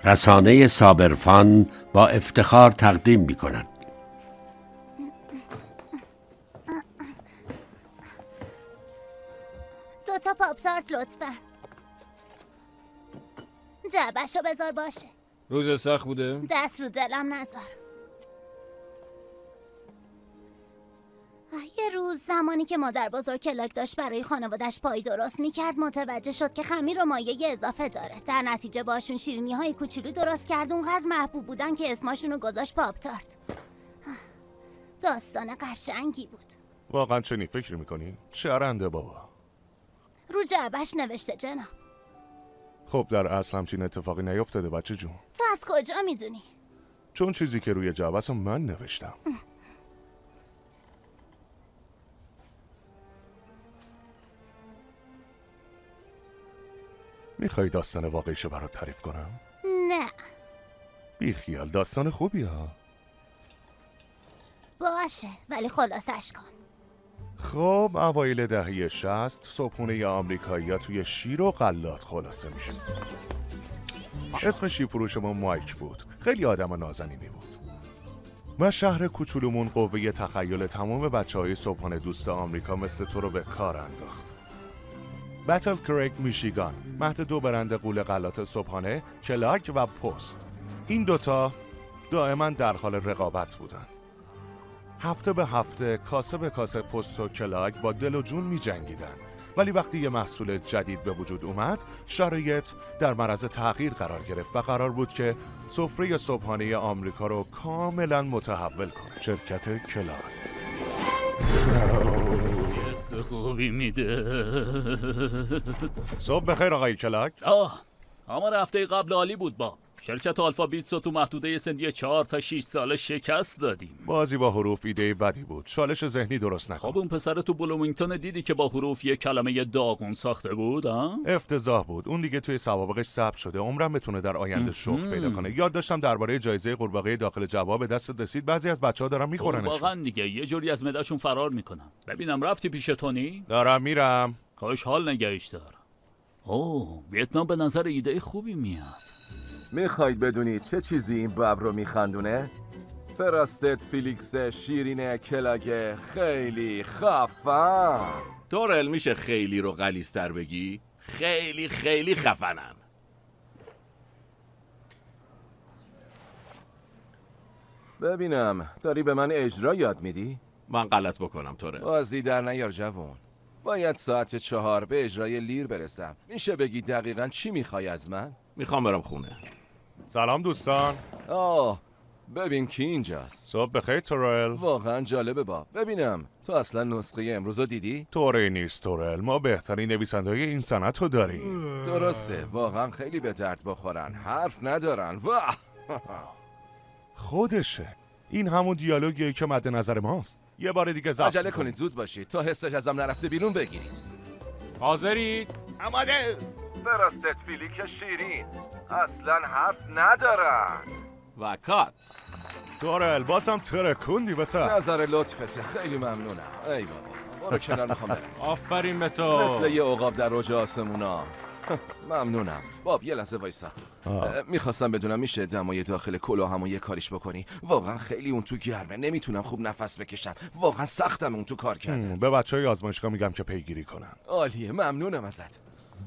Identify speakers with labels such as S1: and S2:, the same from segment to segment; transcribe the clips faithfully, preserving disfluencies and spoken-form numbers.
S1: رسانه صابرفان با افتخار تقدیم می کند.
S2: دو تا پاپ تارت لطفا. جعبشو بذار باشه.
S3: روز سخت بوده؟
S2: دست رو دلم نذار. یه روز زمانی که مادر بزرگ کلاک داشت برای خانوادش پای درست میکرد متوجه شد که خمیر و مایه اضافه داره. در نتیجه باشون شیرینی های کوچولو درست کرد، اونقدر محبوب بودن که اسمشونو گذاشت پاپ تارت. داستان قشنگی بود.
S4: واقعا چنین فکر میکنی؟ چرنده بابا.
S2: رو جعبش نوشته جناب.
S4: خب در اصل همچین اتفاقی نیفتاده بچه جون.
S2: تو از کجا میدونی؟
S4: چون چیزی که روی جعبه‌شو من نوشتم. میخوای داستان واقعیشو برات تعریف کنم؟
S2: نه.
S4: بی خیال، داستان خوبی ها.
S2: باشه ولی خلاصش کن.
S4: خب اوایل دهه شصت صبحونه آمریکایی‌ها توی شیر و غلات خلاصه میشه. اسم شیرفروشمون مایک بود. خیلی آدم نازنینی بود. و شهر کوچولومون قوه تخیل تمام بچه‌های صبحانه دوست آمریکا مثل تو رو به کار انداخت. بتل کریک میشیگان، مهد دو برند غول غلات صبحانه، کلاک و پست. این دوتا دائما در حال رقابت بودن. هفته به هفته کاسه به کاسه پست و کلاک با دل و جون می جنگیدن. ولی وقتی یه محصول جدید به وجود اومد شرایط در معرض تغییر قرار گرفت و قرار بود که سفره صبحانه آمریکا رو کاملا متحول کنه. شرکت کلاک
S5: حس خوبی میده.
S4: صبح بخیر آقای کلاک.
S5: آه اما هفته قبل عالی بود. با شرکت آلفا بیتس رو تو محدوده سنی چهار تا شش ساله شکست دادیم.
S4: بازی با حروف ایده بدی بود. چالش ذهنی درست نکن.
S5: خب اون پسر تو بلومینگتون دیدی که با حروف یه کلمه داغون ساخته بود ها؟
S4: افتضاح بود. اون دیگه توی سوابقش ثبت شده. عمرم بتونه در آینده شغل پیدا کنه. یاد داشتم درباره جایزه قورباغه داخل جواب دست رسید. بعضی از بچه‌ها دارن میخورنش.
S5: واقعا دیگه یه جوری از معده‌شون فرار میکنن. ببینم رفتی پیش تونی؟
S4: دارم میرم.
S5: کاش حال نگهش دار. اوه ویتنام به نظر ایده خوبی میاد.
S6: میخواید بدونید چه چیزی این ببر رو میخندونه؟ فراستت فیلیکس شیرین کلاگه خیلی خفن.
S7: تورل میشه خیلی رو غلیظ‌تر بگی؟ خیلی خیلی خفنن.
S6: ببینم داری به من اجرا یاد میدی؟
S7: من غلط بکنم تورل.
S6: بازی در نیار جوان. باید ساعت چهار به اجرای لیر برسم. میشه بگی دقیقاً چی میخوای از من؟
S7: میخوام برم خونه.
S4: سلام دوستان.
S6: آه ببین کی اینجاست.
S4: صبح بخیر تورل.
S6: واقعا جالبه با. ببینم تو اصلا نسخه امروز رو دیدی؟
S4: طوری نیست تورل. ما بهترین نویسنده های این سنت رو داریم.
S6: درسته واقعا خیلی به درد بخورن. حرف ندارن. واه
S4: خودشه. این همون دیالوگیه که مد نظر ماست. یه بار دیگه ضبط
S6: عجله کنید زود باشید تا حسش ازم نرفته بیرون بگیرید.
S3: حاضرید؟
S4: آماده.
S6: فراستت فیلیک شیرین اصلا حرف ندارن.
S7: و کات.
S4: تورل بازم ترکوندی بسه.
S6: نظر لطفته خیلی ممنونم. ای بابا برو کنار میخوام برم.
S3: آفرین به تو.
S6: مثل یه عقاب در اوج آسمونا. ممنونم. باب یه لحظه وایسا. میخواستم بدونم میشه دمای داخل کلاهمو یه کاریش بکنی؟ واقعا خیلی اون تو گرمه. نمیتونم خوب نفس بکشم. واقعا سختم اون تو کار کردن.
S4: به بچهای آزمایشگاه میگم که پیگیری کنن.
S6: عالیه ممنونم ازت.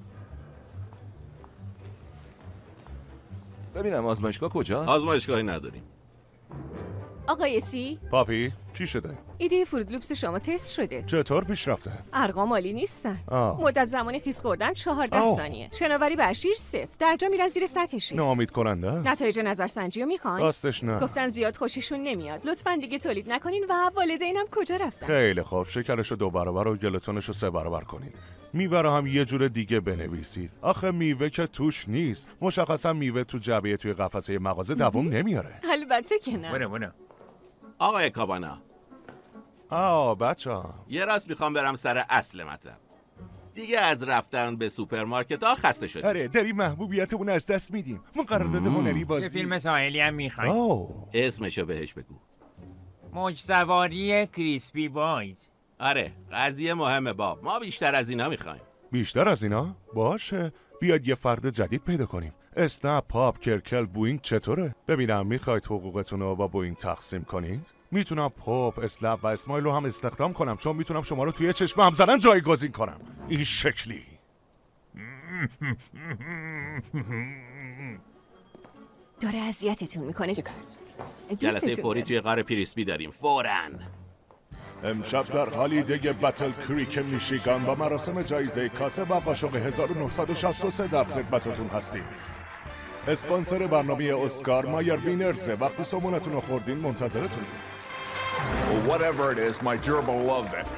S6: ببینم آزمایشگاه کجاست؟
S7: آزمایشگاهی نداریم.
S8: آقای سی
S4: پاپی چی شده؟
S8: ایده فروت لوپس شما تست شده.
S4: چطور پیش رفته؟
S8: ارقام عالی نیستن.
S4: آه.
S8: مدت زمانی خیس خوردن چهارده
S4: آه.
S8: ثانیه. شناوری بر شیر صفر. درجا میرن زیر سطحشی.
S4: ناامید کننده.
S8: نتایج نظرسنجی رو میخواین؟
S4: راستش نه.
S8: گفتن زیاد خوششون نمیاد. لطفاً دیگه تولید نکنین و والدینم کجا رفتن؟
S4: خیلی خوب. شکرشو دو برابر و گلوتونشو سه برابر کنید. میوه رو هم یه جور دیگه بنویسید. آخه میوه که توش نیست. مشخصا میوه تو جعبه توی قفسه مغازه دووم نمیاره.
S8: البته که نه.
S3: بونه بونه.
S7: آقای کابانا.
S4: آه بچه‌ها.
S7: یه راست میخوام برم سر اصل مطلب. دیگه از رفتن به سوپرمارکت ها خسته شدیم.
S4: آره داری محبوبیتمون از دست میدیم. ما قرارداد هنری بازی.
S3: یه فیلم ساحلی هم میخوایم.
S4: اوه.
S7: اسمشو بهش بگو.
S3: موج سواری کریسپی بایز.
S7: آره قضیه مهمه باب. ما بیشتر از اینا میخوایم.
S4: بیشتر از اینا؟ باشه. بیاد یه فرد جدید پیدا کنیم. اسنپ، پاپ، کرکل، بوینگ چطوره؟ ببینم میخواید حقوقتون رو با بوینگ تقسیم کنید؟ میتونم پاپ، اسلپ و اسمایل رو هم استخدام کنم چون میتونم شما رو توی چشم هم زدن جایگزین کنم. این شکلی.
S8: داره اذیتتون میکنه.
S7: جلسه فوری توی غار پریسبی داریم فوراً.
S4: امشب در هالیدی بتل کریک میشیگان با مراسم جایزه کاسه و قاشق هزار و نهصد و شصت و سه در خدمتتون هستیم. اسپانسر برنامه اسکار مایر وینرزه. وقتی سمونتون رو خوردین منتظرتون.
S9: Well, whatever it is, my gerbil loves it.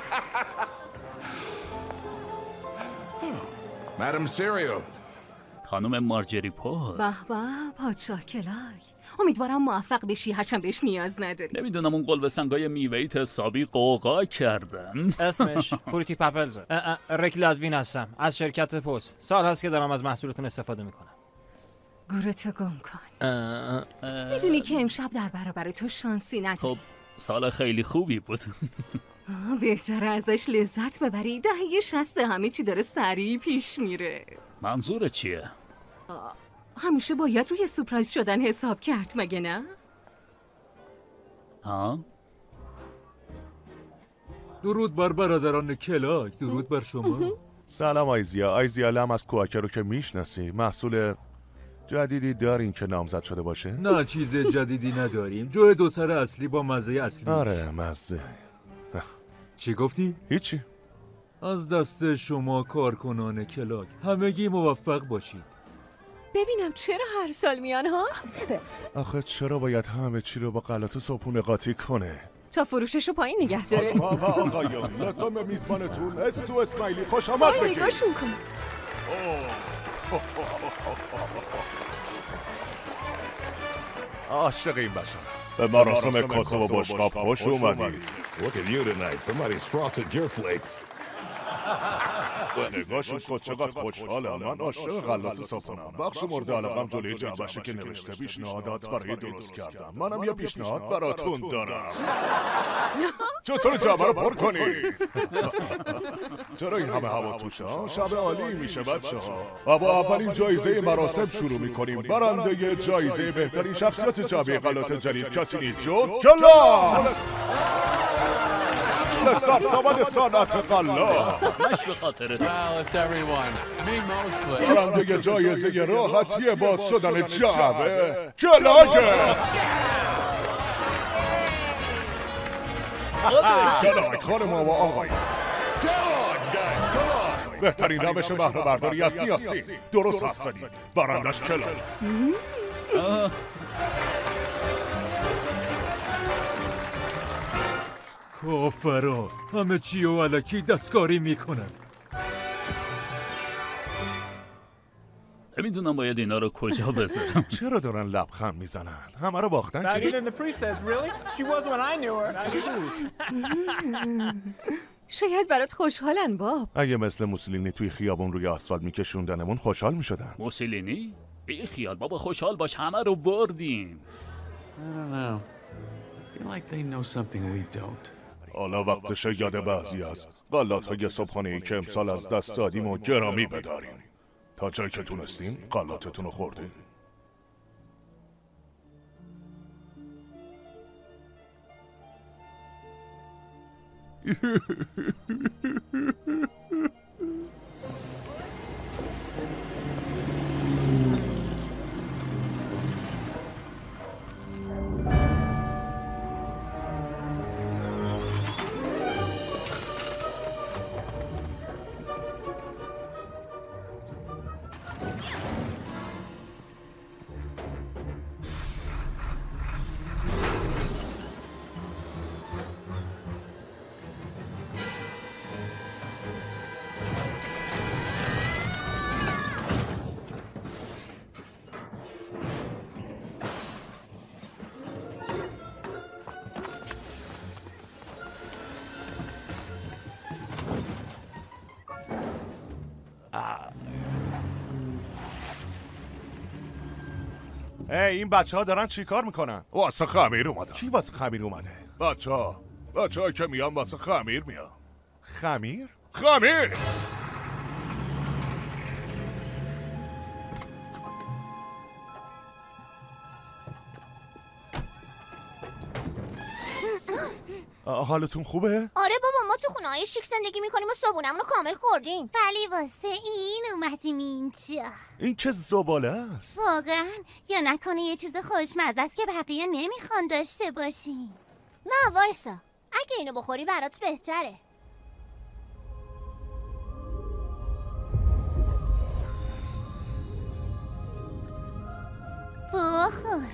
S9: Madam Cereal.
S5: خانم مارجری پوست.
S8: به به پادشاه کلاک. امیدوارم موفق بشی، هرچند بهش نیاز نداری.
S5: نمیدونم اون قلوه سنگای میوه‌ایت حسابی قوقا کردن.
S3: اسمش فروتی پپلز. ریک لادوین هستم از شرکت پست. سال هست که دارم از محصولتون استفاده میکنم.
S8: گورتو گم کن. میدونی که امشب در برابر تو شانسی نداری.
S5: خب سال خیلی خوبی بود.
S8: بهتره ازش لذت ببری. دهه شصت همه چی داره سریع پیش میره.
S5: منظور چیه؟
S8: همیشه باید روی سورپرایز شدن حساب کرد مگه نه؟
S5: ها؟
S10: درود بر برادران کلاک. درود بر شما.
S4: سلام آیزیا. آیزیا لم از کوآکر رو که میشناسی. محصول جدیدی دارین که نامزد شده باشه؟
S10: نه چیز جدیدی نداریم. جو دو سر اصلی با مزه اصلی.
S4: آره مزه.
S10: چی گفتی؟
S4: هیچی.
S10: از دست شما کارکنان کلاک همگی موفق باشید.
S8: ببینم چرا هر سال میان ها؟
S4: آخه چرا باید همه چی رو با غلط صبحونه قاطی کنه؟
S8: تا فروشش رو پایین نگه داره.
S4: آقا آقایان لطفا به میزبانتون استو اسمایلی خوش آمد بگید.
S8: نگاشون کن.
S4: عاشق این بچه به مراسم کاسه و بشقاب خوش اومدید.
S9: Look at you tonight. Somebody's frosted your flakes.
S4: نگاهشون خود چقدر خوشحالم. من عاشق غلات صبحونه‌ام. بخش مورد علاقم جلوی جعبشه که نوشته پیشنهادات برای درست کردم. منم یه پیشنهاد براتون دارم. چطور جعبه رو پر کنید؟ چرا این همه هوا توشه؟ شب عالی میشه بچه‌ها. و با اولین جایزه مراسم شروع میکنیم. برنده جایزه بهترین شخصیت جعبه غلات جدید کسی نیست جز کلاک. سرسبد صنعت غلات.
S5: مش به خاطر
S4: برنده جایزه راحتی باز شدن جعبه کلاکه. کلاک خانم و آقای بهترین روش بهره برداری از نیاسی. درست حرف زدید. برندش کلاک.
S10: کافرا همه چی و علکی دستکاری میکنن.
S5: نمیدونم باید اینا رو کجا بذارم.
S4: چرا دارن لبخند میزنن؟ همه رو باختن که؟
S8: شاید برات خوشحالن باب.
S4: اگه مثل موسولینی توی خیابون روی آسفالت میکشوندنمون خوشحال میشدن.
S5: موسولینی؟ بی خیال بابا خوشحال باش همه رو بردیم.
S4: حالا وقتشه یاد بعضی از غلات های صبحانه‌ای که امسال از دست دادیم و گرامی بداریم. تا جایی که تونستیم غلاتتون رو خوردیم. ای این بچه ها دارن چی کار میکنن؟ واسه خمیر اومدن. کی واسه خمیر اومده؟ بچه ها بچه ها که میان واسه خمیر میان. خمیر؟ خمیر! حالتون خوبه؟
S2: آره بابا، ما تو خونه‌های شیک زندگی میکنیم و صبحونمون رو کامل خوردیم. ولی واسه این اومدیم اینجا.
S4: این که زباله است.
S2: واقعا؟ یا نکنه یه چیز خوشمزه است که بقیه نمیخوان داشته باشیم؟ نه وایسا، اگه اینو بخوری برات بهتره. بخور.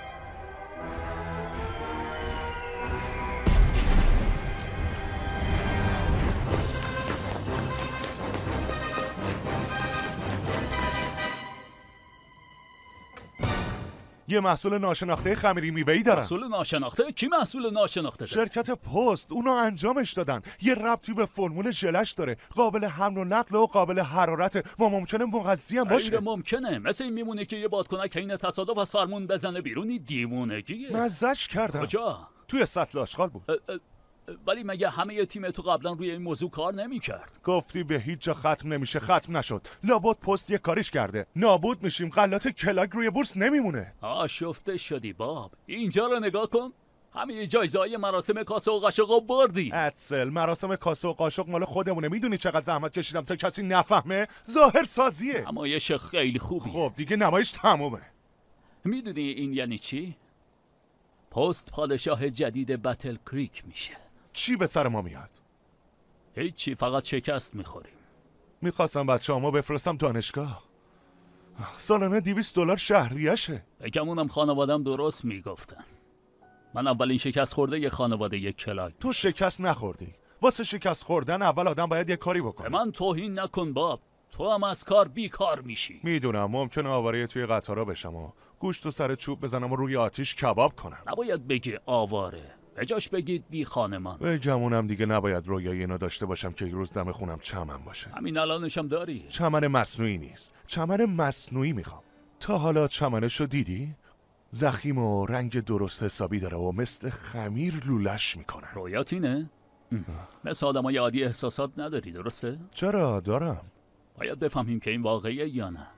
S4: یه محصول ناشناخته خمیری میوه‌ای دارن.
S5: محصول ناشناخته؟ کی محصول ناشناخته داره؟
S4: شرکت پست اونو انجامش دادن. یه ربطی به فرمول ژلش داره، قابل حمل و نقل و قابل حرارت و ممکنه مغذی هم باشه.
S5: غیر ممکنه. مثل این میمونه که یه بادکنک این تصادف از فرمون بزنه بیرونی. دیوونگیه.
S4: مزه‌اش کردم.
S5: کجا؟
S4: توی سطل آشغال بود.
S5: اه اه ولی مگه همه تیم تو قبلا روی این موضوع کار نمی‌کرد؟
S4: گفتی به هیچ جا ختم نمیشه، ختم نشد. لابد پست یه کاریش کرده. نابود میشیم، غلات کلاگ روی بورس نمیمونه.
S5: آشفته شدی باب. اینجا رو نگاه کن. همه جایزه‌های مراسم کاسه و قاشق بردی.
S4: اتسل، مراسم کاسه و قاشق مال خودمونه. میدونی چقدر زحمت کشیدم تا کسی نفهمه؟ ظاهر سازیه.
S5: نمایش خیلی خوبی.
S4: خب دیگه نمایش تمومه.
S5: میدونی این یعنی چی؟ پست پادشاه جدید بتل کریک میشه.
S4: چی به سر ما میاد؟
S5: هیچی، فقط شکست میخوریم.
S4: میخواستم بچه هامو بفرستم دانشگاه. سالانه دیویست دلار شهریشه.
S5: بگمونم خانوادم درست میگفتن. من اولین شکست خورده یه خانواده یک کلاگ.
S4: تو شکست نخوردی. واسه شکست خوردن اول آدم باید یه کاری بکنه.
S5: به من توهین نکن باب. تو هم از کار بیکار میشی.
S4: میدونم ممکنه آواره توی قطارا بشم و گوشت و سر چوب بزنم و روی آتیش کباب کنم.
S5: نباید بگی آواره. به جاش بگید بی خانمان.
S4: بگمونم دیگه نباید رویای اینو داشته باشم که یک روز دم خونم چمن باشه.
S5: همین الانشم داری.
S4: چمن مصنوعی نیست، چمن مصنوعی میخوام. تا حالا چمنشو دیدی؟ زخیم و رنگ درست حسابی داره و مثل خمیر لولش میکنه.
S5: رویات اینه؟ مثل آدمای عادی احساسات نداری، درسته؟
S4: چرا دارم.
S5: باید بفهمیم که این واقعیه یا نه.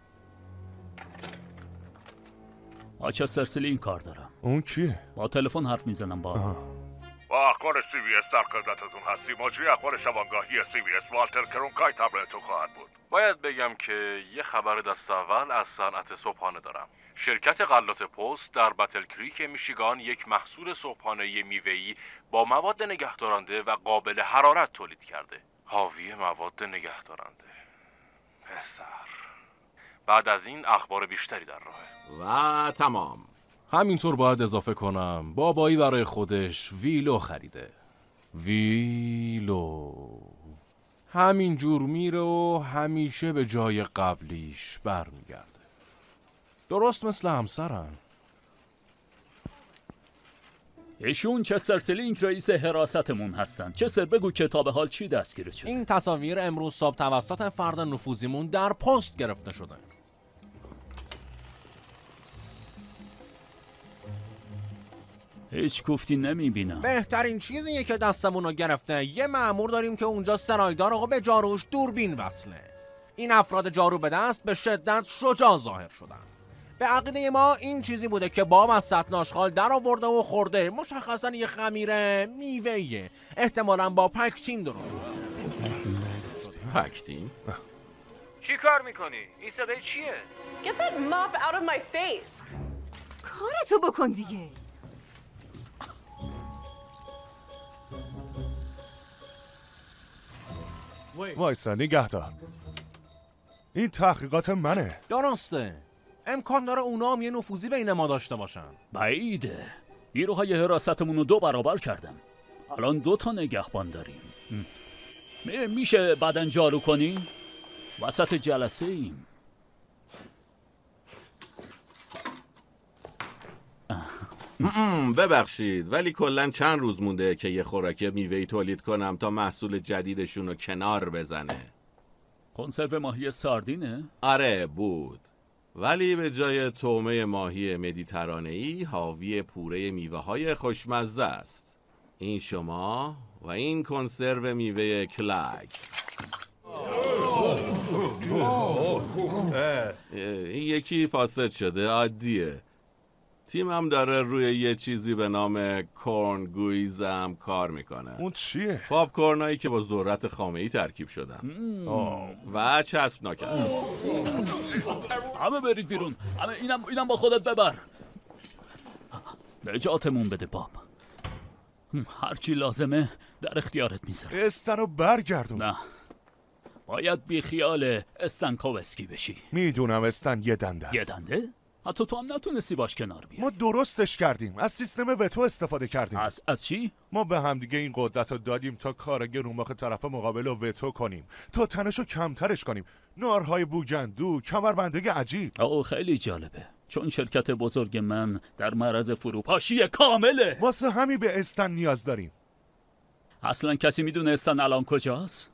S5: آچستر سلی این کار دارم.
S4: اون کیه؟
S5: با تلفن حرف میزنم با
S11: با اخبار سی وی اس در خدمتتون هستیم. مجری اخبار شبانگاهی سی وی اس والتر کرونکای تبلیغتون خواهد بود.
S12: باید بگم که یه خبر دست اول از صنعت صبحانه دارم. شرکت غلات پست در بتل کریک میشیگان یک محصول صبحانه میوه‌ای با مواد نگهدارنده و قابل حرارت تولید کرده. حاوی مواد نگهدارنده. پسر. بعد از این اخبار بیشتری در راهه.
S7: و تمام.
S6: همینطور باید اضافه کنم بابایی برای خودش ویلو خریده. ویلو همینجور میره و همیشه به جای قبلیش برمیگرده. درست مثل همسرن.
S5: ایشون چستر سلینک رئیس حراستمون هستن. چستر بگو کتاب حال چی دستگیرت شده؟
S13: این تصاویر امروز صبح توسط فرد نفوذیمون در پست گرفته شده.
S5: هیچ کوفتی نمیبینم.
S13: بهترین چیزیه که دستمون رو گرفته. یه مأمور داریم که اونجا سرایدار آقا به جاروش دوربین وصله. این افراد جارو به دست به شدت شجاع ظاهر شدن. به عقیده ما این چیزی بوده که باب از سطل آشغال در آورده و خورده. مشخصا یه خمیر میوه‌ایه. احتمالاً با پکتین درست.
S7: پکتین؟
S3: چی کار میکنی؟ این صدای چیه؟
S14: Get that mop out of my face.
S8: کارتو بکن دیگه.
S4: وایسا نگهدار. این تحقیقات منه.
S13: درسته. امکان داره اونا هم یه نفوذی بین ما داشته باشن.
S5: بعیده. نیروهای حراستمون رو دو برابر کردم. الان دو تا نگهبان داریم. میشه بعدن جارو کنی؟ وسط جلسه ایم.
S7: ببخشید ولی کلن چند روز مونده که یه خوراک میوه‌ای تولید کنم تا محصول جدیدشون رو کنار بزنه.
S5: کنسرو ماهی ساردینه؟
S7: آره بود. ولی به جای طعمه ماهی مدیترانه‌ای حاوی پوره میوه‌های خوشمزه است. این شما و این کنسرو میوه کلاگ. این یکی فاسد شده، عادیه. تیمم داره روی یه چیزی به نام کورن گویزم کار میکنه.
S4: اون چیه؟
S7: پاپ کورنایی که با ذرت خامه‌ای ترکیب شدن و چسب نکردن.
S5: همه برید بیرون. همه اینم اینم با خودت ببر. نجاتمون بده باب. هرچی لازمه در اختیارت میذارم.
S4: استنو برگردون.
S5: نه، باید بی خیال استنکووسکی بشی.
S4: میدونم استن یه دنده است.
S5: یه دنده؟ حتی تو هم نتونستی باش کنار بیای.
S4: ما درستش کردیم. از سیستم وتو استفاده کردیم.
S5: از از چی؟
S4: ما به همدیگه این قدرت رو دادیم تا کارگر روماخ طرف مقابل رو وتو کنیم، تا تنشو کمترش کنیم. نارهای بوگندو، کمربنده عجیب.
S5: اوه خیلی جالبه، چون شرکت بزرگ من در معرض فروپاشی کامله.
S4: واسه همین به استن نیاز داریم.
S5: اصلا کسی میدونه استن الان کجاست؟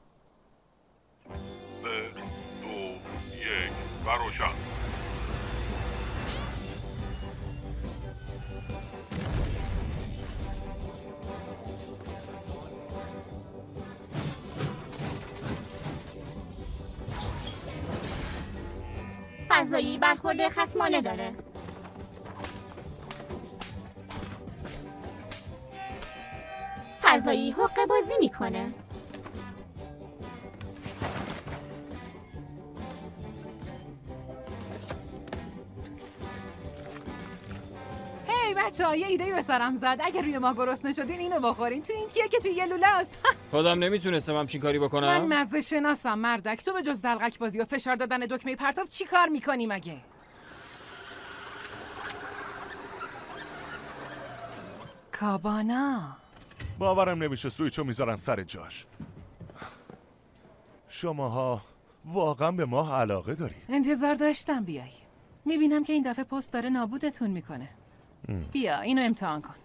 S11: سه، دو، یک و روشن.
S2: فضایی برخورد خصمانه داره. فضایی حقه بازی میکنه.
S15: هی بچه ها، یه ایده به سرم زد. اگه روی ما گرسنه شدین اینو بخورین. تو این کیه که توی یه لوله است؟
S3: خودم نمیتونستم همچین کاری بکنم.
S15: من مزه شناسم مردک. تو به جز دلقک بازی و فشار دادن دکمه پرتاب چی کار میکنی مگه؟ کابانا
S4: باورم نمیشه سویچو میذارن سر جاش. شماها واقعا به ما علاقه دارید.
S15: انتظار داشتم بیای. میبینم که این دفعه پست داره نابودتون میکنه. بیا اینو امتحان کن.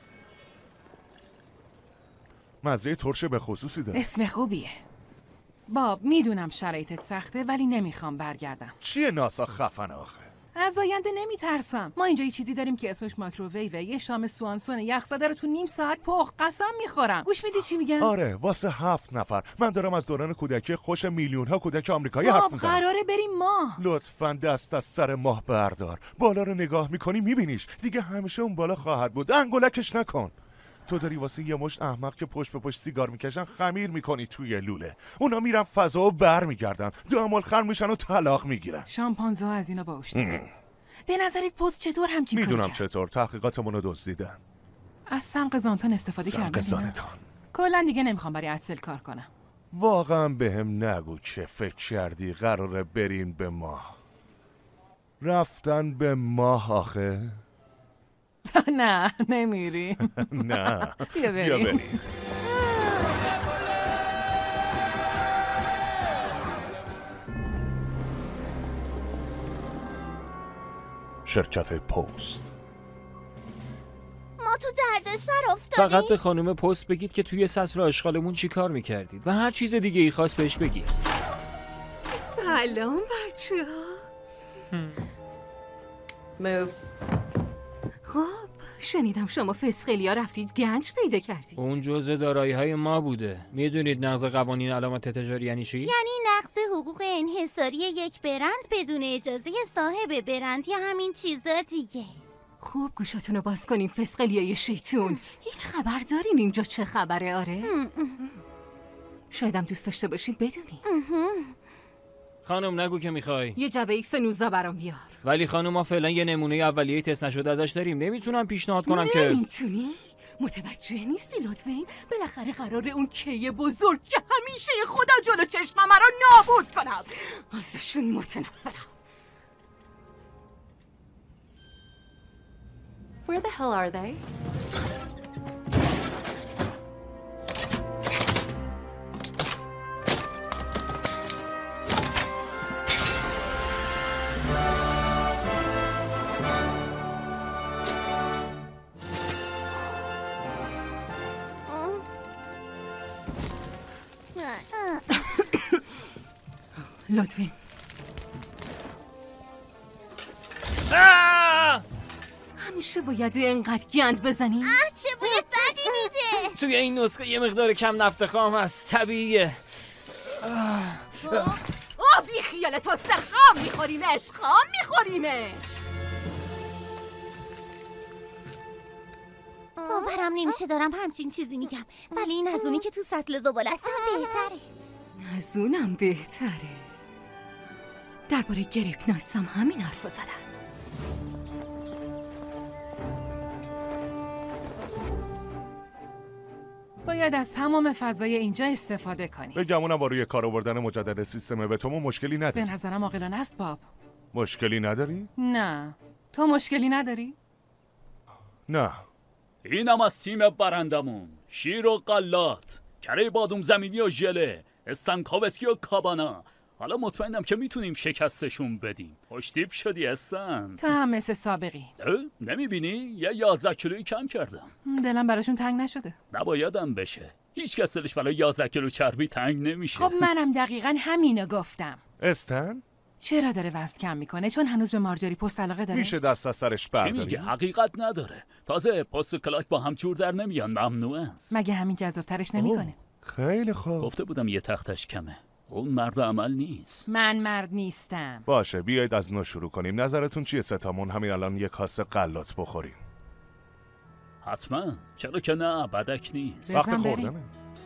S4: مزه ترش به خصوصی داره.
S15: اسم خوبیه. باب میدونم شرایطت سخته ولی نمیخوام برگردم.
S4: چیه ناسا خفن آخه؟
S15: از آینده نمیترسم. ما اینجا یه چیزی داریم که اسمش مایکروویوه. یه شام سوانسون یخزده رو تو نیم ساعت پخت. قسم میخورم. گوش میدی چی میگن؟
S4: آره واسه هفت نفر. من دارم از دوران کودکی خوش میلیون ها کودک آمریکایی حرف میزنم.
S15: قراره بریم ما.
S4: لطفاً دست از سر ماه بردار. بالا رو نگاه میکنی میبینیش. دیگه همیشه اون بالا خواهد بود. انگولکش نکن. تو داری واسه یه مشت احمق که پشت به پشت سیگار میکشن خمیر میکنی توی لوله. اونا میرن فضا و بر میگردن. دامال خر میشن و طلاق میگیرن.
S15: شامپانزه از اینا باوشتر. به نظرت پست چطور همچین کاری
S4: میدونم
S15: کرد؟
S4: چطور. تحقیقاتمون رو دزدیدن.
S15: از سمق زانتان استفاده کردن.
S4: سمق زانتان.
S15: کلا دیگه نمیخوام برای ادسل کار کنم.
S4: واقعا بهم نگو که فکر کردی قراره برین به ماه. رفتن به ماه آخه؟
S15: نه نمیری.
S4: نه
S15: بیا بریم.
S4: شرکت پست.
S2: ما تو دردسر افتادیم.
S3: فقط به خانم پست بگید که توی سطر آشغالمون چی کار میکردید و هر چیز دیگه ای خواست بهش بگید.
S8: سلام بچه ها.
S14: Move.
S8: خب شنیدم شما فسخلیا رفتید گنج پیدا کردید.
S3: اون جزء دارایی های ما بوده. میدونید نقض قوانین علامت تجاری یعنی چی؟
S2: یعنی نقض حقوق انحصاری یک برند بدون اجازه صاحب برند یا همین چیزا دیگه.
S8: خوب گوشاتون رو باز کنین فسخلیای شیطون. هیچ خبر دارین اینجا چه خبره؟ آره شایدم دوست داشته باشید بدونید.
S3: خانم نگو که میخوای.
S8: یه جبه ایکس نوزده برام بیار.
S3: ولی خانم ما فعلا یه نمونه اولیه تست نشده ازش داریم. نمیتونم پیشنهاد کنم که
S8: نمیتونی؟ متوجه نیستی لطفاً؟ بالاخره قراره اون کی بزرگ که همیشه خدا جلو چشمم رو نابود کنم. ازشون متنفرم.
S14: Where the hell are they?
S8: لطفاً همیشه باید اینقدر گند بزنی؟
S2: اه چه بوی بدی میده.
S3: توی این نسخه یه مقدار کم نفت خام هست. طبیعیه.
S8: آه بی خیال تو خام میخوریمش. خام میخوریمش.
S2: باورم نمیشه دارم همچین چیزی میگم، ولی این از اونی که تو سطل زباله هستم بهتره.
S8: از اونم بهتره. درباره گریپناس هم همین حرفو زدن.
S15: باید از تمام فضای اینجا استفاده کنی.
S4: بگمونم با روی کار آوردن مجدد سیستم بتومو مشکلی
S15: به
S4: نداری؟
S15: نظرم عاقلانه است باب.
S4: مشکلی نداری؟
S15: نه. تو مشکلی نداری؟
S4: نه.
S5: اینم از تیم برندمون. شیر و قلات، کره بادوم زمینی و ژله، استانکووسکی و کابانا. حالا مطمئنم که میتونیم شکستشون بدیم. خوشتیپ شدی استن.
S15: تو هم مثل سابقی.
S5: نمیبینی؟ یه یازده کیلویی کم کردم.
S15: دلم براشون تنگ نشده.
S5: نبایدم بشه. هیچ کس دلش برای یازده کیلو چربی تنگ نمیشه.
S15: خب منم دقیقاً همینو گفتم.
S4: استن؟
S15: چرا داره وزن کم میکنه؟ چون هنوز به مارجری پست علاقه داره.
S4: میشه دست از سرش برداری؟
S5: چی میگه؟ حقیقت نداره. تازه پست کلاک با هم جور در نمیان، ممنوع است.
S15: مگه همین جذابترش نمیکنه؟
S4: خیلی خوب.
S5: گفته بودم یه تختش کمه. اون مرد عمل نیست.
S15: من مرد نیستم.
S4: باشه بیایید از نو شروع کنیم. نظرتون چیه ستامون همین الان یک کاسه غلات بخوریم؟
S5: حتما. چرا که نه، بدک نیست.
S4: وقت خوردنه.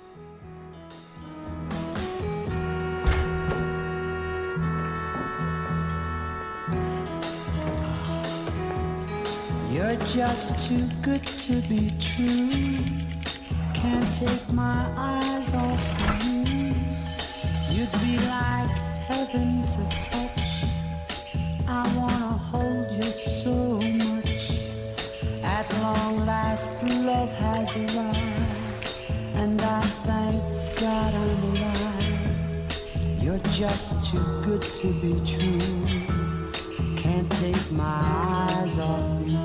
S16: You're just too good to be true. Can't take my eyes off of you. You'd be like heaven to touch. I wanna hold you so much. At long last love has arrived, and I thank God I'm alive. You're just too good to be true. Can't take my eyes off you.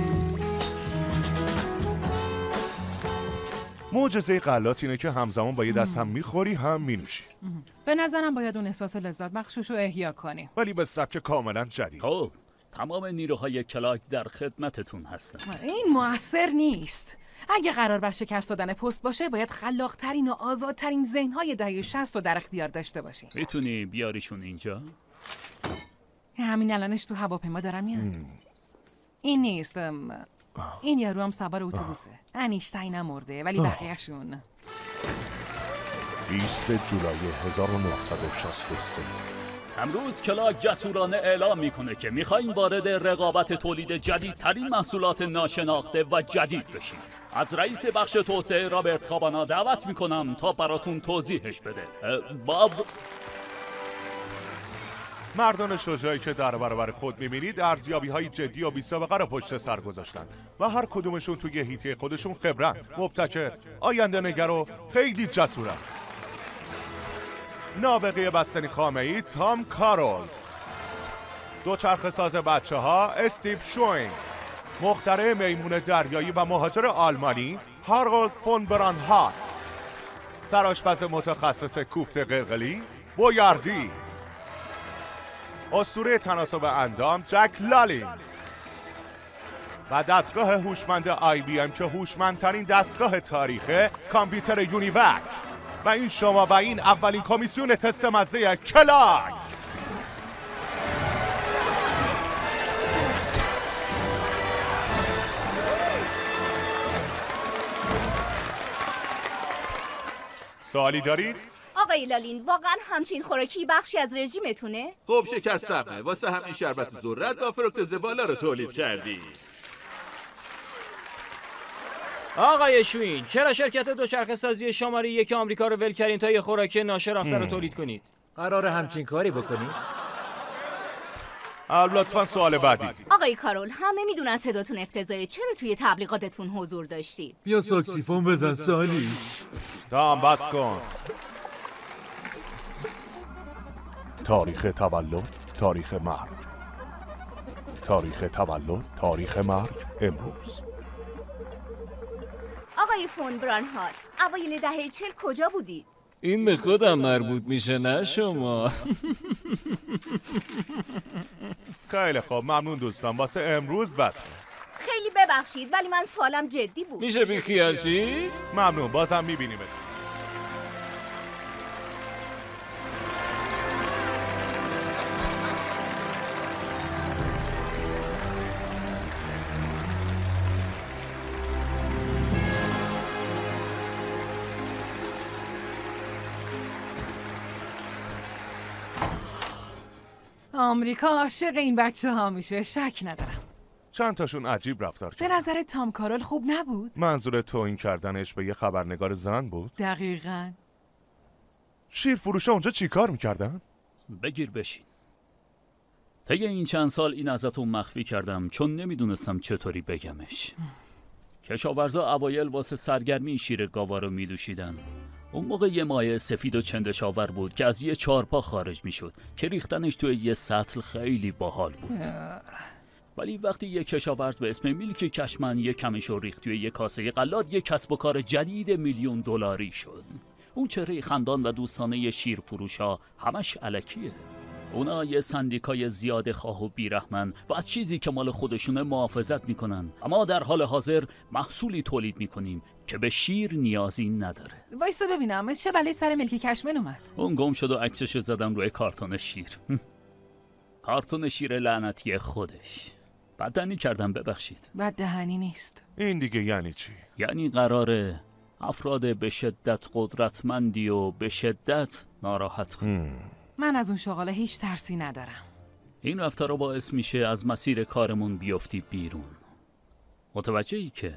S4: معجزه غلات اینه که همزمان با یه دست هم میخوری هم مینوشی.
S15: به نظرم باید اون احساس لذت بخشش رو احیا کنیم.
S4: ولی به سبک کاملا جدید.
S5: خب تمام نیروهای کلاک در خدمتتون هستن.
S15: این موثر نیست. اگه قرار بر شکست دادن پست باشه باید خلاق‌ترین و آزادترین ذهن‌های دهه شصت رو در اختیار داشته باشیم.
S5: میتونی بیاریشون اینجا؟
S15: همین الانش تو هواپیما دارم میاد. این نیست. این یارو هم سوار اتوبوسه. انیشتین هم مرده ولی بقیه‌شون.
S4: بیست جولای هزار و نهصد و شصت و سه.
S5: امروز کلاک جسورانه اعلام میکنه که میخوایم وارد رقابت تولید جدیدترین محصولات ناشناخته و جدید بشیم. از رئیس بخش توسعه رابرت کابانا دعوت میکنم تا براتون توضیحش بده. باب
S4: مردان شجاعی که در برابر خود میبینید ارزیابی‌های جدی و بی‌سابقه را پشت سر گذاشتن و هر کدومشون توی هیته خودشون خبرن، مبتکر، آینده نگر و خیلی جسورن. نابغه بستنی خامه‌ای تام کارول، دوچرخه ساز بچه ها استیو شوینگ، مخترع میمون دریایی و مهاجر آلمانی هارولد فون برانهات، سرآشپز متخصص کوفته قلقلی بویاردی، اسطوره تناسب اندام جک لالینگ و دستگاه هوشمند آی بی ام که هوشمندترین دستگاه تاریخ کامپیوتر یونیوک. و این شما و این اولین کمیسیون تست مزه کلاک. سوالی دارید؟
S17: آقای لالین واقعا همچین خوراکی بخشی از رژیمتونه؟
S7: خب شکر سقمه واسه همین شربت ذرت با فروکتوز بالا رو تولید کردی.
S3: آقای شوین چرا شرکت دوچرخه سازی شماره یک آمریکا رو ول کردین تا یه خوراکی ناشناخته رو تولید کنید؟
S10: قراره همچین کاری بکنید؟
S4: لطفا سوال بعدی.
S17: آقای کارول همه میدونن صداتون افتضاحه، چرا توی تبلیغاتتون حضور داشتید؟
S10: بیا ساکسیفون بزن سالی.
S4: تام بس کن. تاریخ تولد، تاریخ مرگ. تاریخ تولد، تاریخ مرگ امروز.
S17: آقای فون برانهات اوایل دهه چل کجا بودید؟
S3: این به خودم مربوط میشه نه شما.
S4: خیلی خوب ممنون دوستان، واسه امروز بس.
S17: خیلی ببخشید ولی من سوالم جدی بود.
S3: میشه بی خیال شید؟
S4: ممنون، بازم میبینیمت.
S15: آمریکا عاشق این بچه ها میشه، شک ندارم.
S4: چند تاشون عجیب رفتار
S15: به
S4: کرد.
S15: نظر تام کارول خوب نبود؟
S4: منظور توهین کردنش به یه خبرنگار زن بود؟
S15: دقیقاً.
S4: شیر فروشا اونجا چی کار میکردن؟
S5: بگیر بشین. طی این چند سال این ازتون مخفی کردم چون نمیدونستم چطوری بگمش. کشاورزا اوایل واسه سرگرمی شیر گاوا رو میدوشیدن. اون موقع یه مایع سفید و چندشاور بود که از یه چارپا خارج میشد که ریختنش توی یه سطل خیلی باحال بود. ولی وقتی یه کشاورز به اسم میلکی کشمن یه کمشو ریخت توی یه کاسه قلات، یه کسب و کار جدید میلیون دلاری شد. اون چهره خندان و دوستانه شیر فروشا همش الکیه. اونا یه سندیکای زیاده خواه و بیرحمن و از چیزی که مال خودشونه محافظت میکنن، اما در حال حاضر محصولی تولید میکنیم که به شیر نیازی نداره.
S15: وایسا ببینم چه بلایی سر ملکی کشمن اومد.
S5: اون گم شد و عکسش زدم روی کارتون شیر. کارتون شیر لعنتی خودش. بددهنی کردم، ببخشید.
S15: بددهنی نیست.
S4: این دیگه یعنی چی؟
S5: یعنی قراره افراد به شدت قدرتمندی و به شدت ناراحت کنیم.
S15: من از اون شغاله هیچ ترسی ندارم.
S5: این رفتار باعث میشه از مسیر کارمون بیافتی بیرون. متوجهی که؟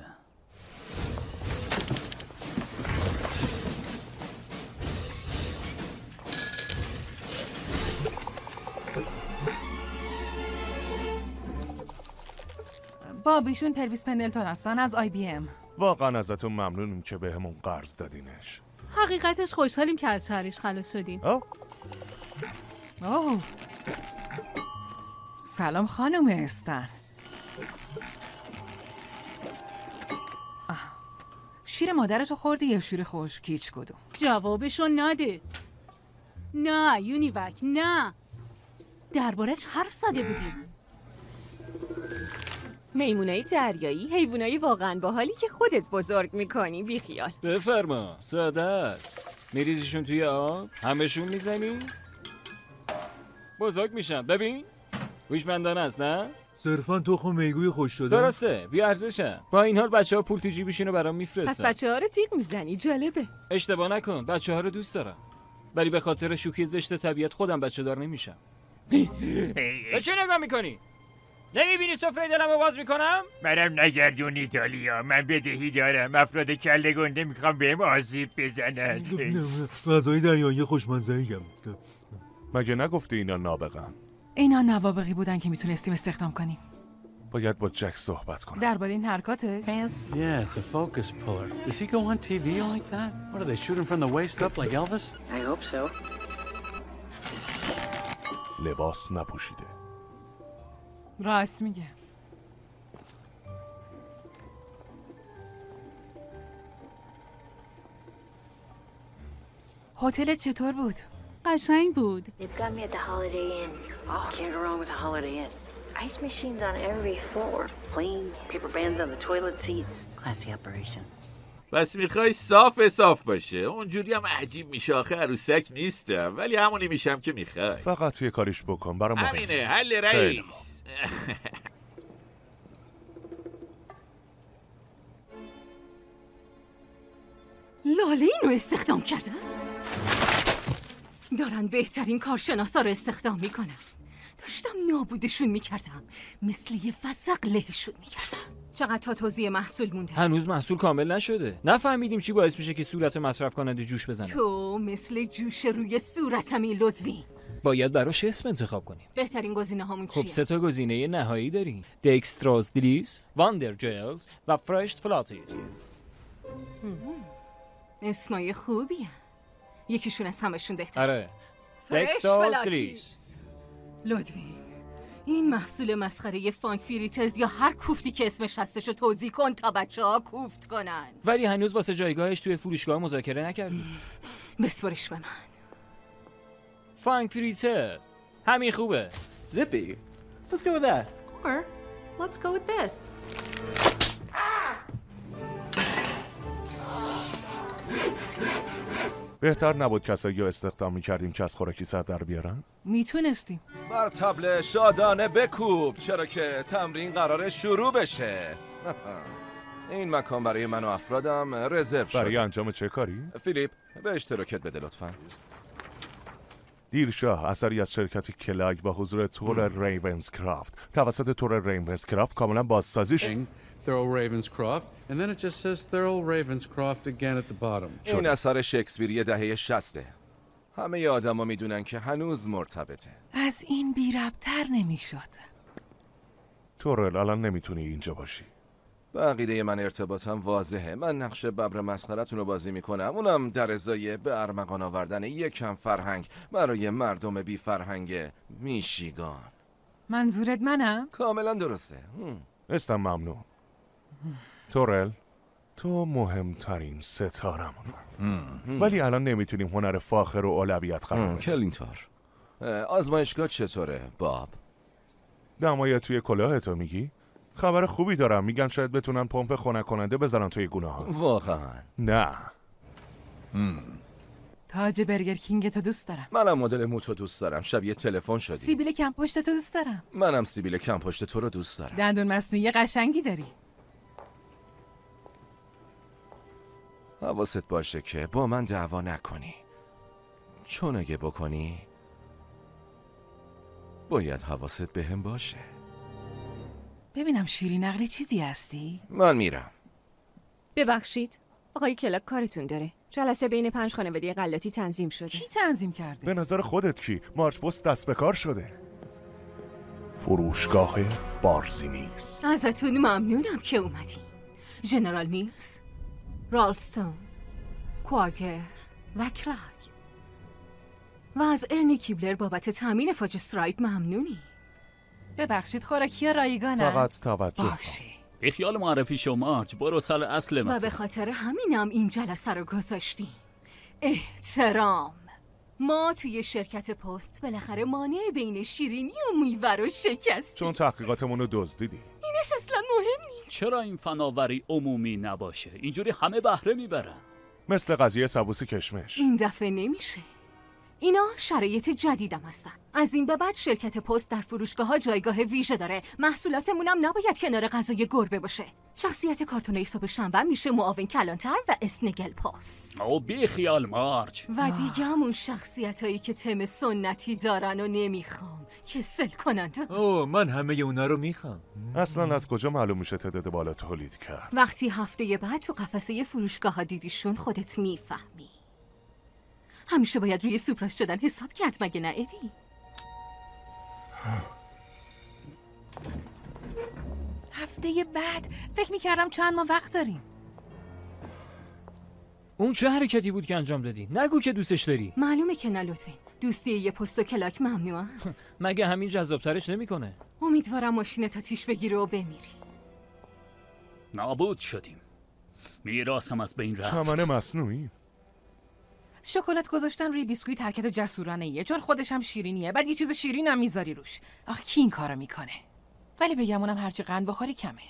S15: بابیشون پرویز پندلتون هستن از آی بی ام.
S4: واقعا ازتون ممنونم که بهمون قرض دادینش.
S18: حقیقتش خوشحالیم که از شهرش خلاص شدیم.
S4: آه.
S15: اوه. سلام خانم استن. شیر مادرتو خوردی یا شیر خوش؟ کیچ کدوم؟
S18: جوابشو نده. نه یونیوک نه. دربارش حرف زده بودیم.
S19: میمونای دریایی حیوانای واقعا باحالی که خودت بزرگ میکنی، بیخیال.
S3: بفرما، ساده است. میریزیشون توی آب، همشون میزنی بزرگ میشن. ببین هوشمندانه است نه؟
S10: صرفا تخم میگوی خوش شده.
S3: درسته، بی ارزشه. با این حال بچه‌ها پول تو جیبشونو برام میفرستن.
S19: پس بچه‌ها رو تیغ میزنی، جالبه.
S3: اشتباه نکن، بچه‌ها رو دوست دارم. ولی به خاطر شوخی زشت طبیعت خودم بچه دار نمیشم. به چه نگاه میکنی؟ نمیبینی سفره دلمو باز میکنم؟
S20: منم نگردون ایتالیا، من بدهی دارم. افراد کله گنده میخوام بهم آسیب بزنن.
S10: غذای دریایی خوشمزه‌ایم.
S4: مگه نگفتی اینا نابغن؟
S15: اینا نوابغی بودن که میتونستیم استخدام کنیم.
S4: باید با جک صحبت کنم.
S15: درباره این حرکاته؟
S21: Yeah, it's a focus puller. Does he go on T V like that? What are they shooting from the waist up like Elvis?
S19: I hope so.
S4: لباس نپوشیده.
S15: راست میگه. هتل چطور بود؟
S18: قشنگ بود.
S22: They've got me at the Holiday Inn. Oh, can't go wrong with the Holiday Inn. Ice machines on every floor. Clean, paper bands on the toilet seat. Classy operation.
S7: بس میخوای صاف صاف باشه. اونجوری هم عجیب میشه، آخه عروسک نیستم، ولی همونی میشم که میخوای.
S4: فقط توی کاریش بکن برام.
S7: همینه حل رئیس.
S8: لاله اینو استخدام کردن؟ دارن بهترین کارشناسا رو استخدام میکنن. داشتم نابودشون میکردم، مثل یه وزق لهشون میکردم. چقدر تا توزیع محصول مونده؟
S3: هنوز محصول کامل نشده. نفهمیدیم چی باعث میشه که صورت مصرف کننده جوش بزنه.
S8: تو مثل جوش روی صورتمی لطفی.
S3: باید براش اسم انتخاب کنیم.
S8: بهترین گزینه هامون چیه؟
S3: خب سه تا گزینه نهایی داریم: دکستروز دیلیس، واندر جلز و فرشت فلاتیز.
S8: اسمای خوبیه. یکیشون از همشون بهتره.
S3: آره. دکستروز دیلیس.
S8: لطفی این محصول مسخره فانک فریترز یا هر کوفتی که اسمش هستشو توضیح کن تا بچه ها کوفت کنن.
S3: ولی هنوز واسه جایگاهش توی فروشگاه مذاکره نکردیم.
S8: بسپارش به من.
S3: فانک فریتر همین خوبه.
S23: Zippy. Let's go with that.
S14: Or let's go with this.
S4: بهتر نبود کسایی رو استخدام میکردیم که از خوراکی سر در بیارن؟
S15: میتونستیم.
S6: بر طبل شادانه بکوب، چرا که تمرین قراره شروع بشه. این مکان برای من و افرادم رزرو شده.
S4: برای انجام چه کاری؟
S6: فیلیپ به اشتراکت بده لطفا.
S4: دیرشاه اثری از شرکت کلاگ با حضور تور ریونزکرافت توسط تور ریونزکرافت کاملا بازسازی
S21: Thurl Ravenscroft, and then it just says Thurl Ravenscroft again at the bottom.
S6: این اثر شکسپیری دهه شصته. همه آدما میدونن که هنوز مرتبطه.
S15: از این بی ربط‌تر نمیشد.
S4: تورل الان نمیتونی اینجا باشی.
S6: به عقیده من ارتباطم واضحه. من نقش ببر مسخرتون رو بازی میکنم، اونم در ازای به ارمغان آوردن یکم فرهنگ برای مردم بی فرهنگ میشیگان.
S15: منظورت منم؟
S6: کاملا درسته.
S4: استم ممنون. تورل تو مهمترین ستارمون، ولی الان نمیتونیم هنر فاخر و اولویت قرار بدیم.
S6: کلینتور آزمایشگاه چطوره باب؟
S4: دمای توی کلاهتو میگی؟ خبر خوبی دارم، میگن شاید بتونن پمپ خنک کننده بذارن توی گونه‌ها.
S6: واقعا؟
S4: نه.
S15: تاج برگر کینگ تو دوست دارم.
S6: منم مدل موتو دوست دارم، شبیه تلفن شدی.
S15: سیبیل کم پشت تو دوست دارم.
S6: منم سیبیل کم پشت تو رو دوست دارم.
S15: دندون مصنوعی قشنگی داری.
S6: حواست باشه که با من دعوا نکنی، چون اگه بکنی باید حواست به هم باشه.
S15: ببینم شیرین عقلی چیزی هستی؟
S6: من میرم.
S19: ببخشید آقای کلاگ کارتون داره. جلسه بین پنج خانواده غلاتی تنظیم شده.
S15: کی تنظیم کرده؟
S4: به نظر خودت کی؟ مارچ پست دست به کار شده. فروشگاه بارزیمیز.
S8: ازتون ممنونم که اومدین. ژنرال میلز، رالستون، کواگر و کلاگ. و از ارنی کیبلر بابت تامین فاج استرایپ ممنونی.
S15: ببخشید خوراکی رایگانه.
S4: فقط توجه
S8: باشه.
S5: بی خیال معرفی شو مارج، برو سال اصل من.
S8: و به خاطر همینم این جلسه رو گذاشتیم. احترام. ما توی شرکت پست بالاخره مانع بین شیرینی و میوه رو شکستیم.
S4: چون تحقیقاتمون رو دزدیدی.
S8: اینش اصلا مهم نیست.
S5: چرا این فناوری عمومی نباشه؟ اینجوری همه بهره میبرن.
S4: مثل قضیه سبوس کشمش.
S8: این دفعه نمیشه. اینا شرایط جدیدم هستن. از این به بعد شرکت پست در فروشگاه ها جایگاه ویژه داره. محصولاتمون هم نباید کنار غذای گربه باشه. شخصیت کارتونای صبح شنبه میشه معاون کلانتر و اسنگل پست.
S5: او بی خیال مارج.
S8: و دیگه همون شخصیت هایی که تم سنتی دارن و نمیخوام کسل کنند.
S10: اوه من همه اونا رو میخوام.
S4: اصلا از کجا معلوم میشه تعداد بالا تولید کرد؟
S8: وقتی هفته بعد تو قفسه فروشگاه ها دیدیشون خودت میفهمی. همیشه باید روی سوپراش شدن حساب کرد مگه نه ادی؟
S15: هفته بعد فکر میکردم چند ما وقت داریم.
S3: اون چه حرکتی بود که انجام دادی؟ نگو که دوستش داری.
S8: معلومه که نه لطفی. دوستی یه پست و کلاک ممنوع است.
S3: مگه همین جذابترش نمیکنه؟
S8: امیدوارم ماشینت آتیش بگیره و بمیری.
S5: نابود شدیم. میراثم از بین رفت.
S4: چمن مصنوعی.
S15: شکلات گذاشتن روی بیسکویت حرکت جسورانه ایه، چون خودش هم شیرینیه. بعد یه چیز شیرین هم میذاری روش. آخه کی این کارو میکنه؟ ولی بگم اونم هرچی قند بخوری کمه.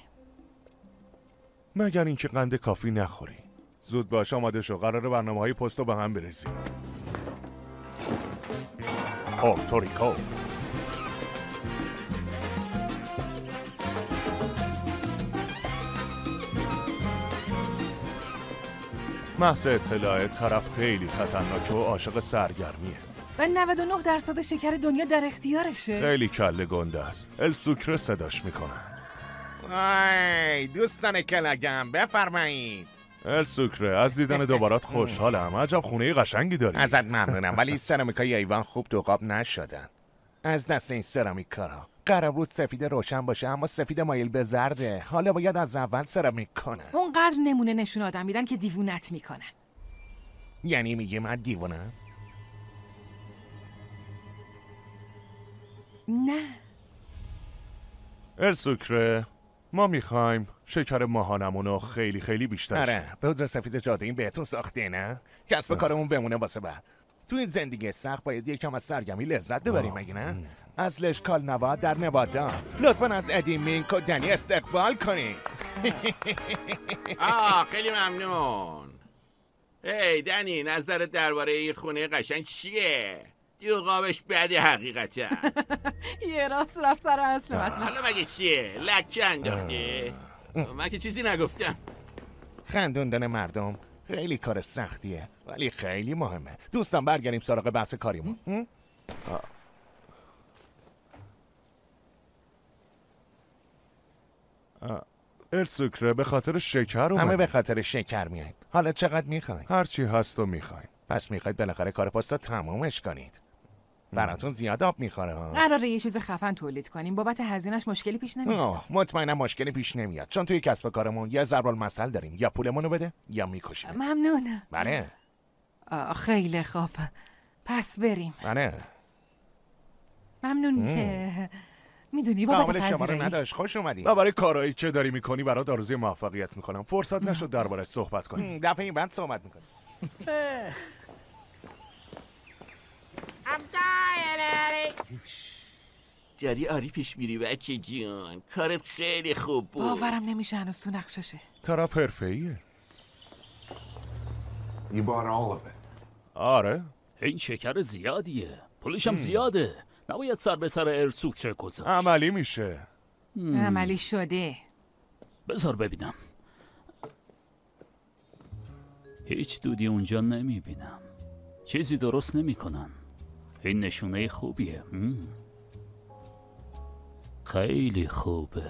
S4: مگر اینکه قند کافی نخوری. زود باش آماده شو، قراره برنامه‌های پستو به هم بریزیم. پورتوریکو. محض اطلاع طرف خیلی خطرناکه و عاشق سرگرمیه
S15: و نود و نه درصد شکر دنیا در اختیارشه.
S4: خیلی کله گنده است. السوکره صداش میکنن.
S13: وای دوستان کلاگم بفرمایید.
S4: السوکره از دیدن دوبارات خوشحالم. عجب خونه قشنگی داری.
S13: ازت ممنونم ولی سرامیکای ایوان خوب دوقاب نشدن. از دست این سرامیک کارا قرار بود سفید روشن باشه اما سفید مایل به زرده. حالا باید از اول سرامیک کنم.
S15: اونقدر نمونه نشون آدم میدن که دیوونت میکنن.
S13: یعنی میگه من دیوونم؟
S15: نه.
S4: السوکره ما میخوایم شکر ماهانمونو خیلی خیلی بیشتر شه.
S13: آره پودر سفید جاده این بهتون ساخته نه؟ کسب کارمون بمونه واسه بعد. تو این زندگی سخت باید یکم از سرگرمی لذت ببریم مگه نه؟ از لشکال نواد در نوادا لطفاً از ادی مینک و دنی استقبال کنید.
S7: آه خیلی ممنون. هی دنی نظرت درباره این خونه قشنگ چیه؟ دوقابش بده حقیقتا.
S15: یه راست رفت سر اصل مطلب.
S7: حالا مگه چیه؟ لکه انداختی؟ من که چیزی نگفتم.
S13: خندوندن مردم خیلی کار سختیه ولی خیلی مهمه. دوستان برگردیم سراغ بحث کاریمون.
S4: ارسوکره به خاطر شکر اومد.
S13: همه به خاطر شکر میایید. حالا چقدر میخواین؟
S4: هرچی هست و میخواین.
S13: پس میخواید بالاخره کار پستا تمومش کنید. براتون زیاد آب میخوره ها.
S15: قراره یه چیز خفن تولید کنیم. بابت هزینه‌اش مشکلی پیش نمیاد.
S13: مطمئنم مشکلی پیش نمیاد. چون توی کسب کارمون یه ضرب المثل داریم. یا پولمونو بده یا میکشیم.
S15: ممنون.
S13: بله.
S15: خیلی خوب. پس بریم.
S13: بله.
S15: ممنون که میدونی بابت
S13: پذیرایی شما رو نداشت. خوش اومدی.
S4: و برای کارهایی که داری میکنی برات آرزوی موفقیت میکنم. فرصت نشد دربارش صحبت کنیم.
S13: دفعه این بعد صحبت میکنیم.
S1: I'm dying at it.
S9: داری آری پیش میری بچه جان. کارت خیلی خوب بود.
S15: باورم نمیشه هنوز تو نقششه.
S4: طرف حرفه‌ایه.
S11: You bought all of it.
S4: آره.
S5: این شکر زیادیه. پولش هم زیاده. نباید سر به سر ارسوکره گذاشت.
S4: عملی میشه.
S15: عملی شده.
S5: بذار ببینم. هیچ دودی اونجا نمیبینم. چیزی درست نمیکنن. این نشونه خوبیه. مم. خیلی خوبه.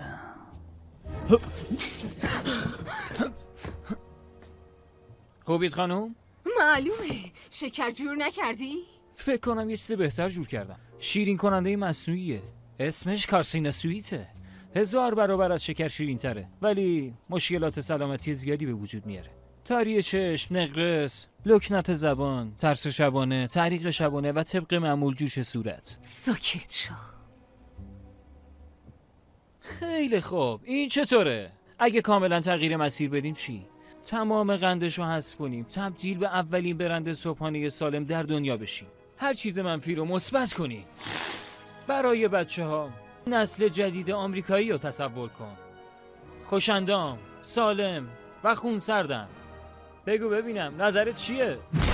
S3: خوبید خانم؟
S8: معلومه. شکر جور نکردی؟
S3: فکر کنم یه چیز بهتر جور کردم. شیرین کننده مصنوعیه. اسمش کارسینا سویته. هزار برابر از شکر شیرین تره، ولی مشکلات سلامتی زیادی به وجود میاره. تاری چشم، نقرس، لکنت زبان، ترس شبانه، تعریق شبانه و طبق معمول جوش صورت.
S8: ساکت شو.
S3: خیلی خوب. این چطوره؟ اگه کاملا تغییر مسیر بدیم چی؟ تمام قندشو حذف کنیم، تبدیل به اولین برند صبحانه سالم در دنیا بشیم. هر چیز منفی رو مثبت کنیم. برای بچه ها نسل جدید آمریکایی رو تصور کن. خوشندام، سالم و خونسردن. بگو ببینم نظرت چیه؟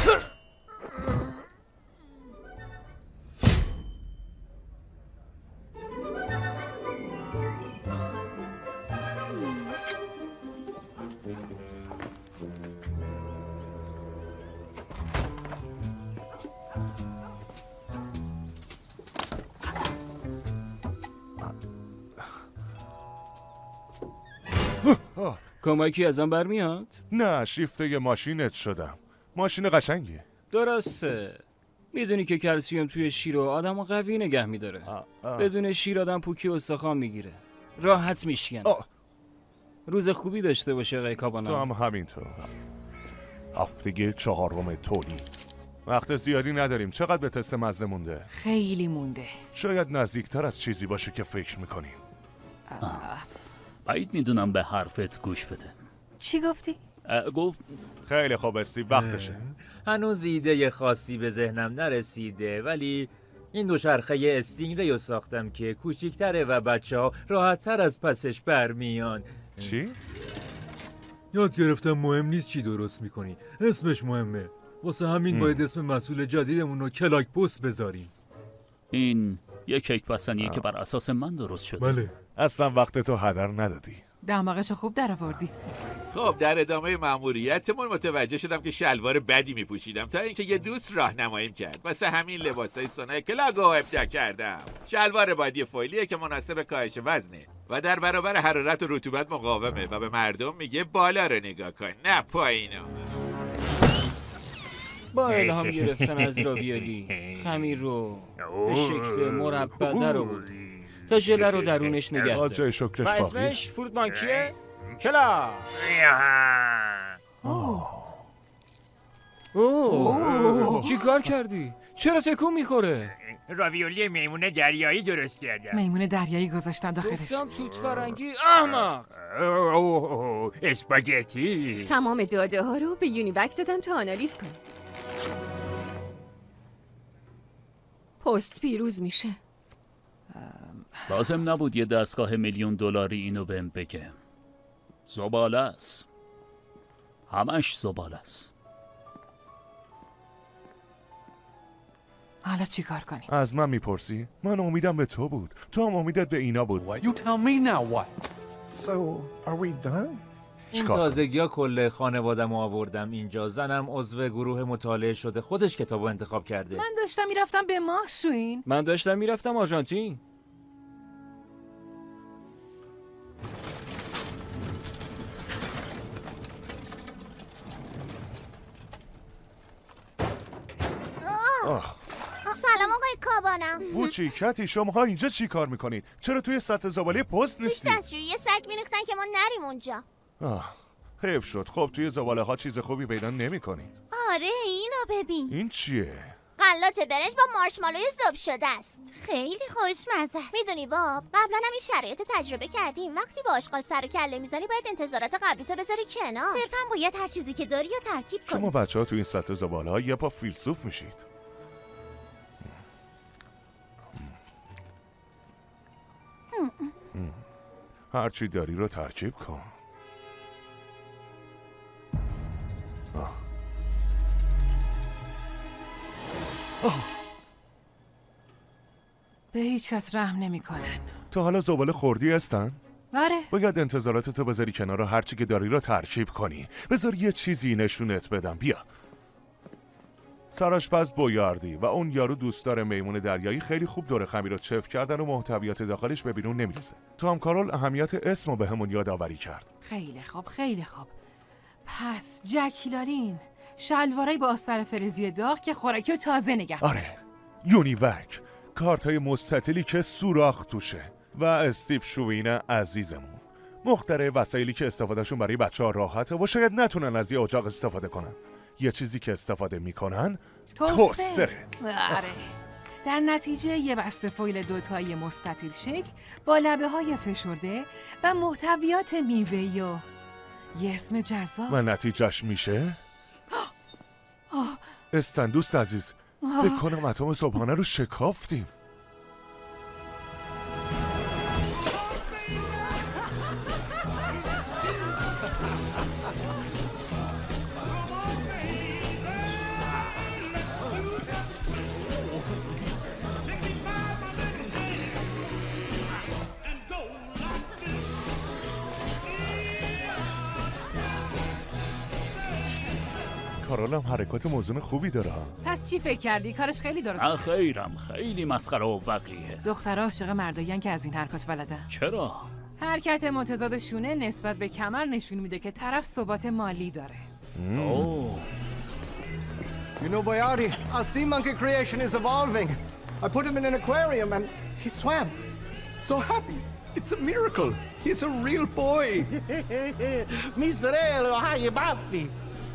S3: کمکی ازم برمیاد؟
S4: نه، شیفته ماشینت شدم. ماشین قشنگیه.
S3: درسته. میدونی که کلسیم توی شیر و آدمو قوی نگه میداره. بدون شیر آدم پوکی و استخوان میگیره. راحت میشین. روز خوبی داشته باشه آقای کابانا.
S4: تو هم همینطور. هفته چهارم تولید. وقت زیادی نداریم. چقدر به تست مزه مونده؟
S15: خیلی مونده.
S4: شاید نزدیکتر از چیزی باشه که فکر میکنیم.
S5: باید میدونم به حرفت گوش بده.
S15: چی گفتی؟
S5: گفت
S4: خیلی خوب استیو، وقتشه.
S12: هنوز ایده خاصی به ذهنم نرسیده، ولی این دوچرخه استینگری رو ساختم که کوچیک‌تره و بچه ها راحت تر از پسش برمیان.
S4: چی؟
S10: یاد گرفتم مهم نیست چی درست میکنی، اسمش مهمه. واسه همین باید اسم مسئول جدیدمون رو کلاک پست بذاریم.
S5: این یک کیک پسنیه که بر اساس من درست شده.
S4: بله. اصلا وقت تو هدر ندادی.
S15: دماغشو خوب در آوردی.
S20: خب در ادامه ماموریتمون متوجه شدم که شلوار بدی میپوشیدم تا اینکه یه دوست راهنماییم کرد. واسه همین لباسای سونای کلاگو ابداع کردم. شلوار بادی فویلیه که مناسب کاهش وزنه و در برابر حرارت و رطوبت مقاومه و به مردم میگه بالا رو نگاه کن نه پایینو.
S3: با الهام گرفتن از راویولی خمیر رو به شکل مربع در آوردی تا ژله رو درونش نگه داره.
S4: جای شکرش
S3: و
S4: باقی.
S3: اسمش فروت مانکیه؟ کلا. اوه چی کار کردی؟ چرا تکون میخوره؟
S20: راویولی میمون دریایی درست کردم.
S15: میمون دریایی گذاشتن داخلش.
S3: گفتم توت فرنگی احمق.
S20: اسپاگتی.
S19: تمام داده ها رو به یونیبک دادم تا آنالیز کنم. پست پیروز میشه.
S5: لازم نبود یه دستگاه میلیون دلاری اینو بهم بگه. زباله است. همش زباله است.
S15: حالا چی کار کنیم؟
S4: از من میپرسی؟ من امیدم به تو بود. تو هم امیدت به اینا بود.
S21: You tell me now what? So, are we done?
S12: این
S4: چیکار
S12: تازگی ها کل خانوادم آوردم اینجا. زنم عضو گروه مطالعه شده، خودش کتاب انتخاب کرده.
S15: من داشتم میرفتم به ماشوین.
S3: من داشتم میرفتم آرژانتین.
S4: آه.
S2: سلام آقای کابانا.
S4: بوچی کتی شماها اینجا چی کار میکنید؟ چرا توی سطح زباله پست
S2: توش
S4: نیستید؟
S2: دستشویی یه سگ میریختن که ما نریم اونجا.
S4: آه حیف شد. خب توی زباله ها چیز خوبی پیدا نمیکنید.
S2: آره اینو ببین.
S4: این چیه؟
S2: غلات برنج با مارشمالوی ذوب شده است. خیلی خوشمزه است. میدونی باب، قبلا هم این شرایط تجربه کردیم. وقتی با آشغال سر و کله میزنی باید انتظارات قبلیتو بذاری کنار. صرفا باید هر چیزی که داری رو ترکیب کنی.
S4: شما بچه ها توی این سطح زباله ها یه پا فیلسوف میشید. هرچی داری رو ترکیب کن. آه. آه.
S15: به هیچ کس رحم نمی کنن.
S4: تا حالا زباله خوردی هستن؟
S15: آره.
S4: باید انتظاراتتو بذاری کنار و هرچی که داری رو ترکیب کنی. بذار یه چیزی نشونت بدم. بیا. سرآشپز بویاردی و اون یارو دوستدار میمون دریایی خیلی خوب دور خمیر رو چف کردن و محتویات داخلش به بیرون نمیرسه. تام کارول اهمیت اسمو به همون یادآوری کرد.
S15: خیلی خوب خیلی خوب. پس جکیلارین شلوارای با آستر فلزی داغ که خوراکی رو تازه نگه.
S4: آره. یونیوک کارتای مستطیلی که سوراخ توشه و استیو شوین عزیزمون مخترع وسایلی که استفادهشون برای بچه‌ها راحته و شاید نتونن از یه اجاق استفاده کنن. یه چیزی که استفاده میکنن توستره.
S15: آره. در نتیجه یه بسته فویل دوتایی مستطیل شکل با لبه های فشرده و محتویات میوه‌ای و یه اسم جذاب.
S4: و نتیجهش میشه استن دوست عزیز، فکر کنم اتم صبحانه رو شکافتیم. کارول هم حرکات موزون خوبی داره.
S15: پس چی فکر کردی؟ کارش خیلی درسته.
S5: خیرم خیلی مسخره و وقیه.
S15: دخترها عاشق مردایین که از این حرکات بلدن.
S5: چرا؟
S15: حرکت متضاد شونه نسبت به کمر نشون میده که طرف ثبات مالی داره.
S5: اوه.
S16: You know, Boyardi, our sea monkey creation is evolving. I put him in an aquarium and he swam. So happy. It's a miracle. He's a real boy.
S1: Miserelo, hai baffi.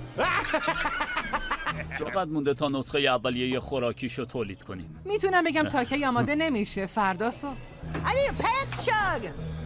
S5: چقدر مونده تا نسخه اولیه خوراکیشو تولید کنیم؟
S15: میتونم بگم تا کی آماده نمیشه. فردا صبح.
S1: I need a pants chug.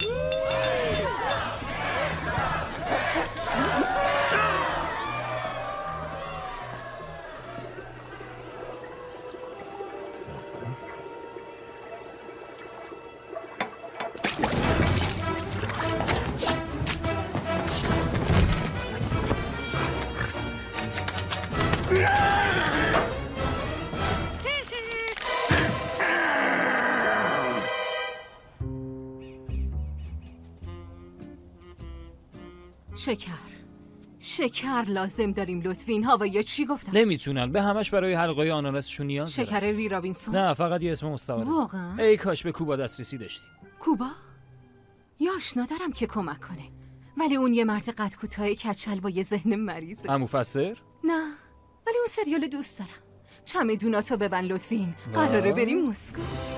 S8: شکر شکر لازم داریم لطفی. این هوایی چی گفتن؟
S3: نمیتونن به همش برای حلقای آناناسشون نیاز دارن.
S8: شکر ری رابینسون؟
S3: نه فقط یه اسم مستعاره.
S8: واقعا؟
S3: ای کاش به کوبا دسترسی داشتیم.
S8: کوبا؟ یا آشنا دارم که کمک کنه، ولی اون یه مرد قد کوتاه کچل با یه ذهن مریضه.
S3: عمو فسر؟
S8: نه ولی اون سریال دوست دارم. چمدوناتو ببند لطفین، قراره بریم مسکو.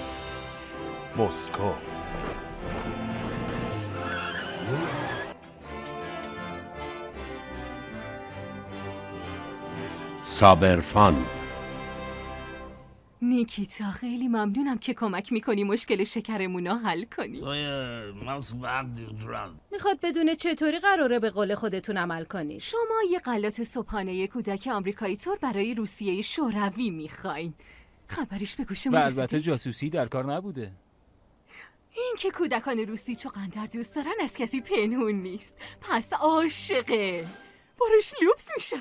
S4: مسکو
S17: سابرفان.
S8: نیکیتا خیلی ممنونم که کمک میکنی مشکل شکرمونو حل کنی.
S18: میخواد بدونه چطوری قراره به قول خودتون عمل کنی.
S8: شما یه غلات صبحانه کودک آمریکایی طور برای روسیه شوروی میخواین. خبریش به گوشمون
S3: و
S8: رسیده.
S3: البته جاسوسی در کار نبوده.
S8: این که کودکان روسی چقدر دوست دارن از کسی پنهون نیست. پس عاشقه باروش لوبس میشن.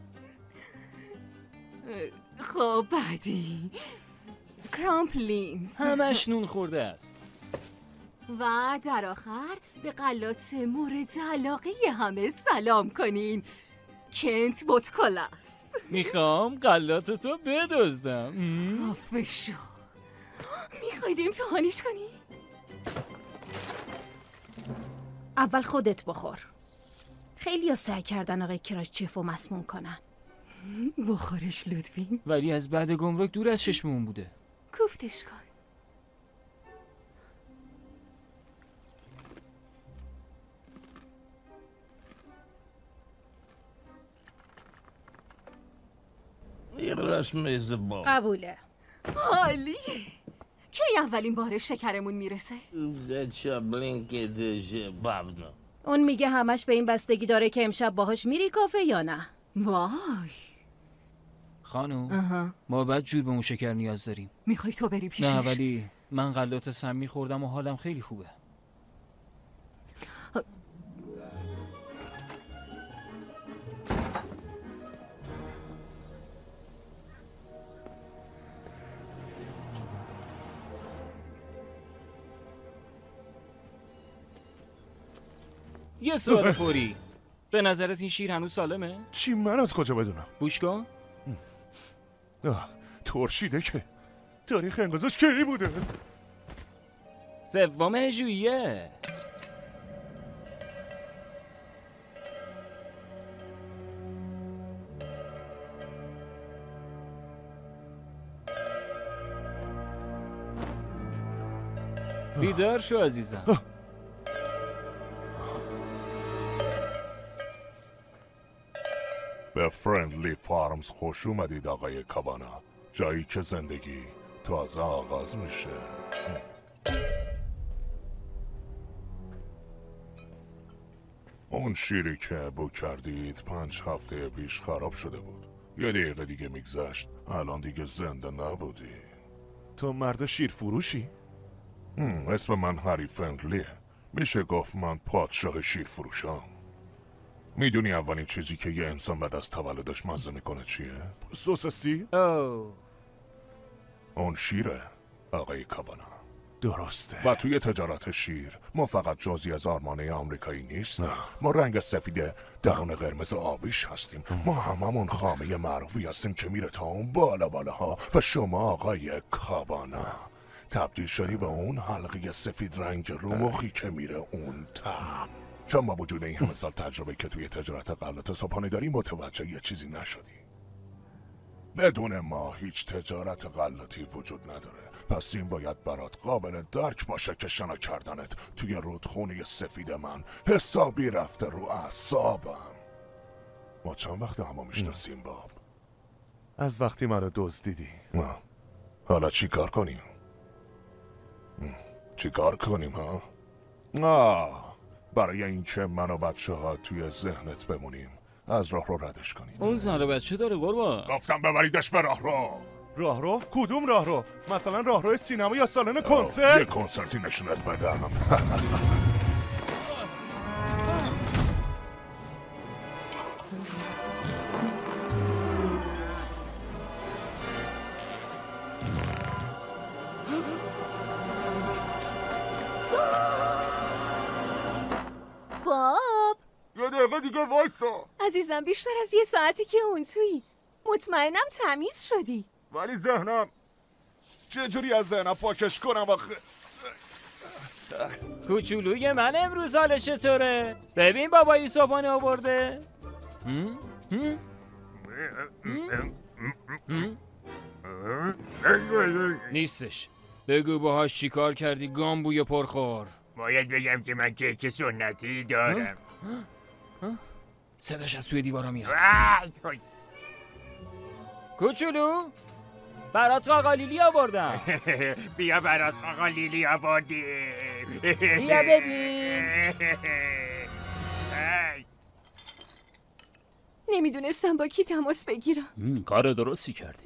S8: خب بعدی کرامپلینز.
S3: همش نون خورده است.
S8: و در آخر به غلات مورد علاقه همه سلام کنین. کنت بوتکلاس.
S3: میخوام غلات تو بدزدم.
S8: آفشو. میخواید امتحانش کنی؟
S18: اول خودت بخور. خیلی ها سعی کردن آقای کراچچف رو مسموم کنن.
S8: بخورش لطفی.
S3: ولی از بعد گمرک دور از چشممون بوده.
S8: کوفتش کن.
S9: یقراش میزه با
S18: قبوله.
S8: عالی. کی اولین بار شکرمون میرسه؟
S9: زدشا بلینک دژه بابنو.
S18: اون میگه همش به این بستگی داره که امشب باهاش میری کافه یا نه.
S8: وای.
S3: خانم ما بعد جور به اون شکر نیاز داریم.
S8: میخوای تو بری پیشش؟
S3: نه ولی من غلات سمی خوردم و حالم خیلی خوبه. یه سوال فوری. به نظرت این شیر هنوز سالمه؟
S4: چی من از کجا بدونم؟
S3: گوش کن.
S4: ترشیده که تاریخ انقضاش کی بوده؟
S3: سوم ژوئیه. بیدار شو عزیزم.
S4: به فرندلی فارمز خوش اومدید آقای کابانا، جایی که زندگی تازه آغاز میشه. اون شیری که بو کردید پنج هفته پیش خراب شده بود. یه دقیقه دیگه میگذشت الان دیگه زنده نبودی. تو مرد شیر فروشی؟ اسم من هری فرندلیه. میشه گفت من پادشاه شیر فروشم. میدونی اولین چیزی که یه انسان بعد از تولدش مزه میکنه چیه؟ سوسیسی؟
S3: اوه
S4: اون شیره آقای کابانا. درسته. و توی تجارت شیر ما فقط جزئی از آرمانه آمریکایی نیستیم. ما رنگ سفید درون قرمز آبیش هستیم. ما هممون خامه معروفی هستیم که میره تا اون بالا بالاها و شما آقای کابانا تبدیل شدی به اون حلقه سفید رنگ رو مخی که میره اون تا. چون با وجود این همه سال تجربه که توی تجارت غلات صبحانه داری متوجه یه چیزی نشدی. بدون ما هیچ تجارت غلطی وجود نداره. پس این باید برات قابل درک باشه که شنا کردنت توی رودخونه سفید من حسابی رفته رو اعصابم. ما چند وقت همو میشناسیم باب؟ از وقتی منو دزدیدی. حالا چی کار کنیم؟ چی کار کنیم ها؟ آه برای اینکه من و بچه ها توی ذهنت بمونیم از راه رو ردش کنید.
S3: اون زن و بچه داره قربان.
S4: گفتم ببریدش به راه رو. راه رو؟ کدوم راه رو؟ مثلا راه رو سینما یا سالن کنسرت؟ یه کنسرتی نشونت بدم.
S8: باب
S4: یه دقیقه دیگه وایسا
S8: عزیزم. بیشتر از یه ساعتی که اون توی مطمئنم تمیز شدی.
S4: ولی ذهنم چجوری از ذهنم پاکش کنم آخه؟
S3: کوچولوی من امروز حالش چطوره؟ ببین بابایی صبحانه آورده. نیستش. بگو باهاش چیکار کردی گامبوی پرخور.
S12: باید بگم که من کیک سنتی دارم.
S3: صداش از توی دیوارا میاد. کوچولو برات قاقالیلی آوردم.
S12: بیا برات قاقالیلی آوردیم.
S3: بیا ببین.
S8: نمیدونستم با کی تماس بگیرم.
S5: کار درستی کردی.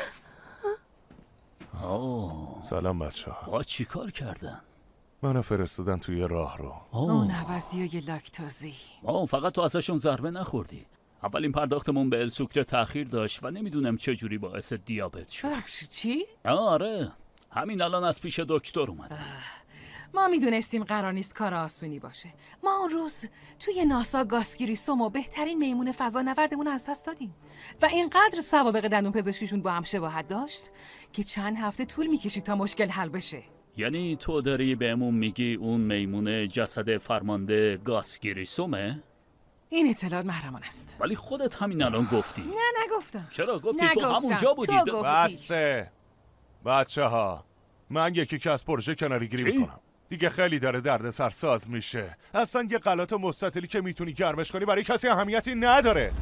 S5: آه.
S4: سلام بچه ها.
S5: با چی کار کردن؟
S4: منو فرستادن توی راه رو.
S15: اون عوضی و یه لاکتوزی.
S5: آه فقط تو ازشون ضربه نخوردی. اولین پرداختمون به السوکر تأخیر داشت و نمیدونم چجوری باعث دیابت شد.
S15: بخشی چی؟
S5: آره همین الان از پیش دکتر اومدم.
S15: ما میدونستیم قرار نیست کار آسونی باشه. ما اون روز توی ناسا گاسگیری سومو بهترین میمون فضا نوردمون از دست دادیم و اینقدر سوابق دندون پزشکیشون با هم شباهت داشت که چند هفته طول میکشید تا مشکل حل بشه.
S5: یعنی تو داری بهمون میگی اون میمون جسد فرمانده گاسگیری سومه؟
S15: این اطلاعات محرمانه است.
S5: ولی خودت همین الان گفتی.
S15: نه نگفتم.
S5: چرا گفتی؟
S15: نگفتم.
S5: تو همونجا بودی.
S15: تو گفتی.
S4: بسه بچه ها، من یکی که از پروژه کناری گیری میکنم. دیگه خیلی داره درد سرساز میشه. اصلا یه غلط مستطیلی که میتونی گرمش کنی برای کسی اهمیتی نداره.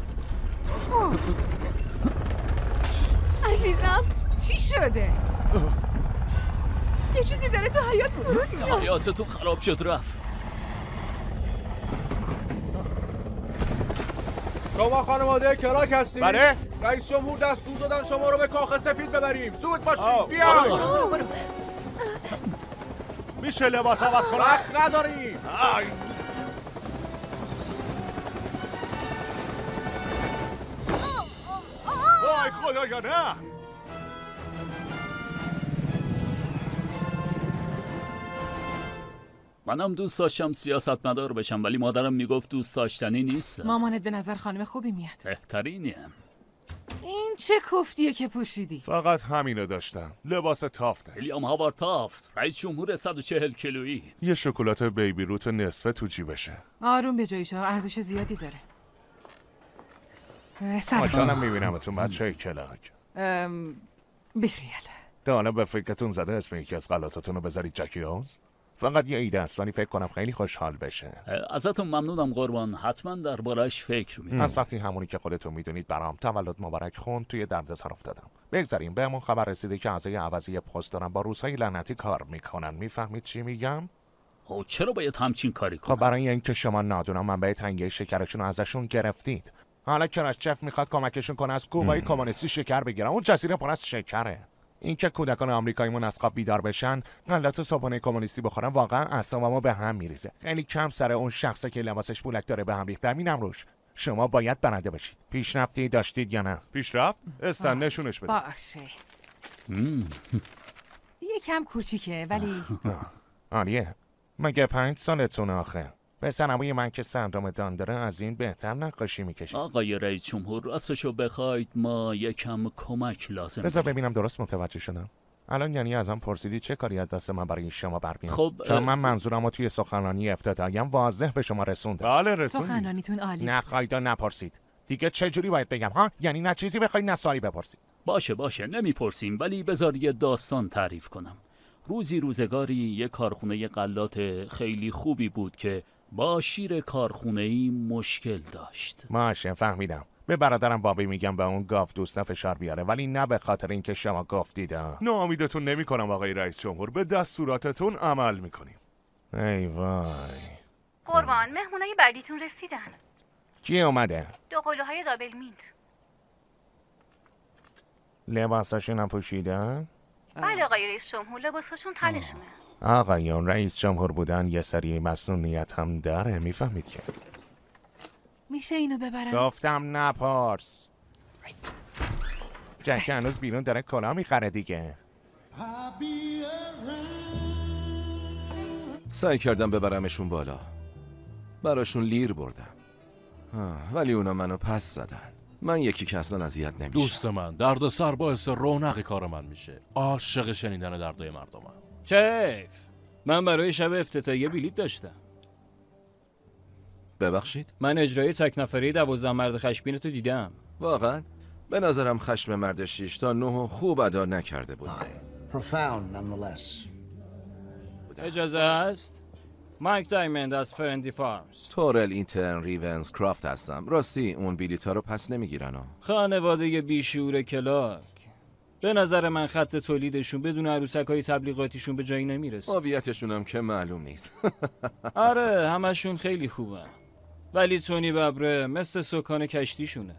S19: عزیزم
S15: چی شده؟
S19: یه چیزی داره تو حیات فرود میاد.
S5: حیاتتون خراب شد رفت.
S13: شما خانواده کلاک هستید؟
S4: بله.
S13: رئیس جمهور دستور دادن شما رو به کاخ سفید ببریم. زود باشید.
S4: بیاید.
S13: برو
S19: برو.
S4: میشه لباس عوض کنم؟
S13: وقت نداریم.
S4: وای خدایا نه.
S5: منم دوست داشتم سیاستمدار بشم ولی مادرم میگفت دوست داشتنی نیست.
S15: مامانت به نظر خانم خوبی میاد.
S5: بهترینیه.
S15: این چه کوفتیه که پوشیدی؟
S4: فقط همینو داشتم. لباس تافته.
S5: ویلیام هاوارد تافت، رئیس جمهور صد و چهل کیلویی.
S4: یه شکلات بیبی روت نصفه تو جیبشه.
S15: آروم به جایش ها، ارزش زیادی داره. سلام.
S4: خوشحالم میبینمتون بچه کلاک.
S15: ام... بیخیال.
S4: تا حالا به فکرتون زده اسم یکی از غلطاتون رو بذارید جکی هاوز؟ فقط یه ایده است ولی فکر کنم خیلی خوشحال بشه.
S5: ازتون ممنونم قربان، حتما درباره‌اش فکر می‌کنم.
S4: از وقتی همونی که خودتون میدونید برام تولد مبارک خوند توی دردسر افتادم. بگذاریم بهمون خبر رسیده که اعضای عوضی پست دارن با روزهای لعنتی کار میکنن. میفهمید چی میگم؟
S5: او چرا باید همچین کاری کنم؟
S4: خب برای اینکه شما نادونا منبع تنگی شکرشون رو ازشون گرفتید. حالا کراچف میخواد کمکشون کنه از کوبای کمونیستی شکر بگیرن. اون جزیره پر از شکره. اینکه کودکان آمریکاییمون از خواب بیدار بشن، غلات صبحانه کمونیستی بخورن، واقعا اعصابمو به هم میریزه. خیلی کم سر اون شخصه که لباسش بولک داره به هم ریخته. ببینم روش. شما باید برنده باشید. پیشرفتی داشتید یا نه؟ پیشرفت؟ استن نشونش بده.
S15: باشه. یکم کوچیکه ولی
S4: آریه. مگه پنج سالتون آخه؟ پسرعموی من که سندروم دان داره از این بهتر نقاشی میکشه.
S5: آقای رئیس جمهور راستشو بخواید ما یکم کمک لازم.
S4: بذار ببینم درست متوجه شدم. الان یعنی ازم پرسیدی چه کاری از دست من برای شما برمیاد؟
S5: خب
S4: چون من منظورمو توی سخنرانی افتتاحیم واضح به شما رسوندم. بله رسوندید.
S15: سخنرانیتون عالی.
S4: نخواید و نپرسید. دیگه چه جوری باید بگم ها؟ یعنی نه چیزی بخواید نه سوالی بپرسید.
S5: باشه باشه نمیپرسیم ولی بذار یه داستان تعریف کنم. روزی روزگاری یه کارخونه غلات خیلی خوبی بود که با شیر کارخونه‌ای مشکل داشت.
S4: ماشه فهمیدم. به برادرم بابی میگم به اون گاف دوست فشار بیاره ولی نه به خاطر اینکه شما گفتید. ناامیدتون نمی‌کنم آقای رئیس جمهور، به دستوراتتون عمل میکنیم. ای وای.
S14: قربان مهمونای بعدیتون رسیدن.
S4: کی اومده؟
S14: دو قلوهای دابل مینت.
S4: لباساشون هم پوشیدن؟
S14: بله آقای رئیس جمهور لباساشون تنشونه.
S4: آقایون رئیس جمهور بودن یه سری مسئولیت هم داره. میفهمید که
S15: میشه اینو ببرم؟
S4: گفتم نپرس. که که هنوز بیرون داره کلا میخره دیگه.
S6: سعی کردم ببرمشون بالا، براشون لیر بردم ولی اونا منو پس زدن. من یکی که اصلا اذیت نمیشه.
S22: دوست من درد سر باعث رونق کار من میشه. عاشق شنیدن دردای مردمم.
S3: شیف من برای شب افتتاحیه بلیت داشتم.
S6: ببخشید؟
S3: من اجرای تک نفره دوازده مرد خشمگین تو دیدم.
S6: واقعا؟ به نظرم خشم مرد شش تا نه خوب ادا نکرده بود.
S23: Profound nonetheless.
S3: اجازه هست؟ مایک دایموند از فرندی فارمز.
S6: تورل اینترن ریونز کرافت هستم. راستی اون بلیطا رو پس نمیگیرن ها.
S3: خانواده بیشعور کلاک. به نظر من خط تولیدشون بدون عروسک‌های تبلیغاتیشون به جایی نمیرسه.
S6: هویتشون هم که معلوم نیست.
S3: آره همشون خیلی خوبه. ولی تونی ببره مثل سکان کشتیشونه.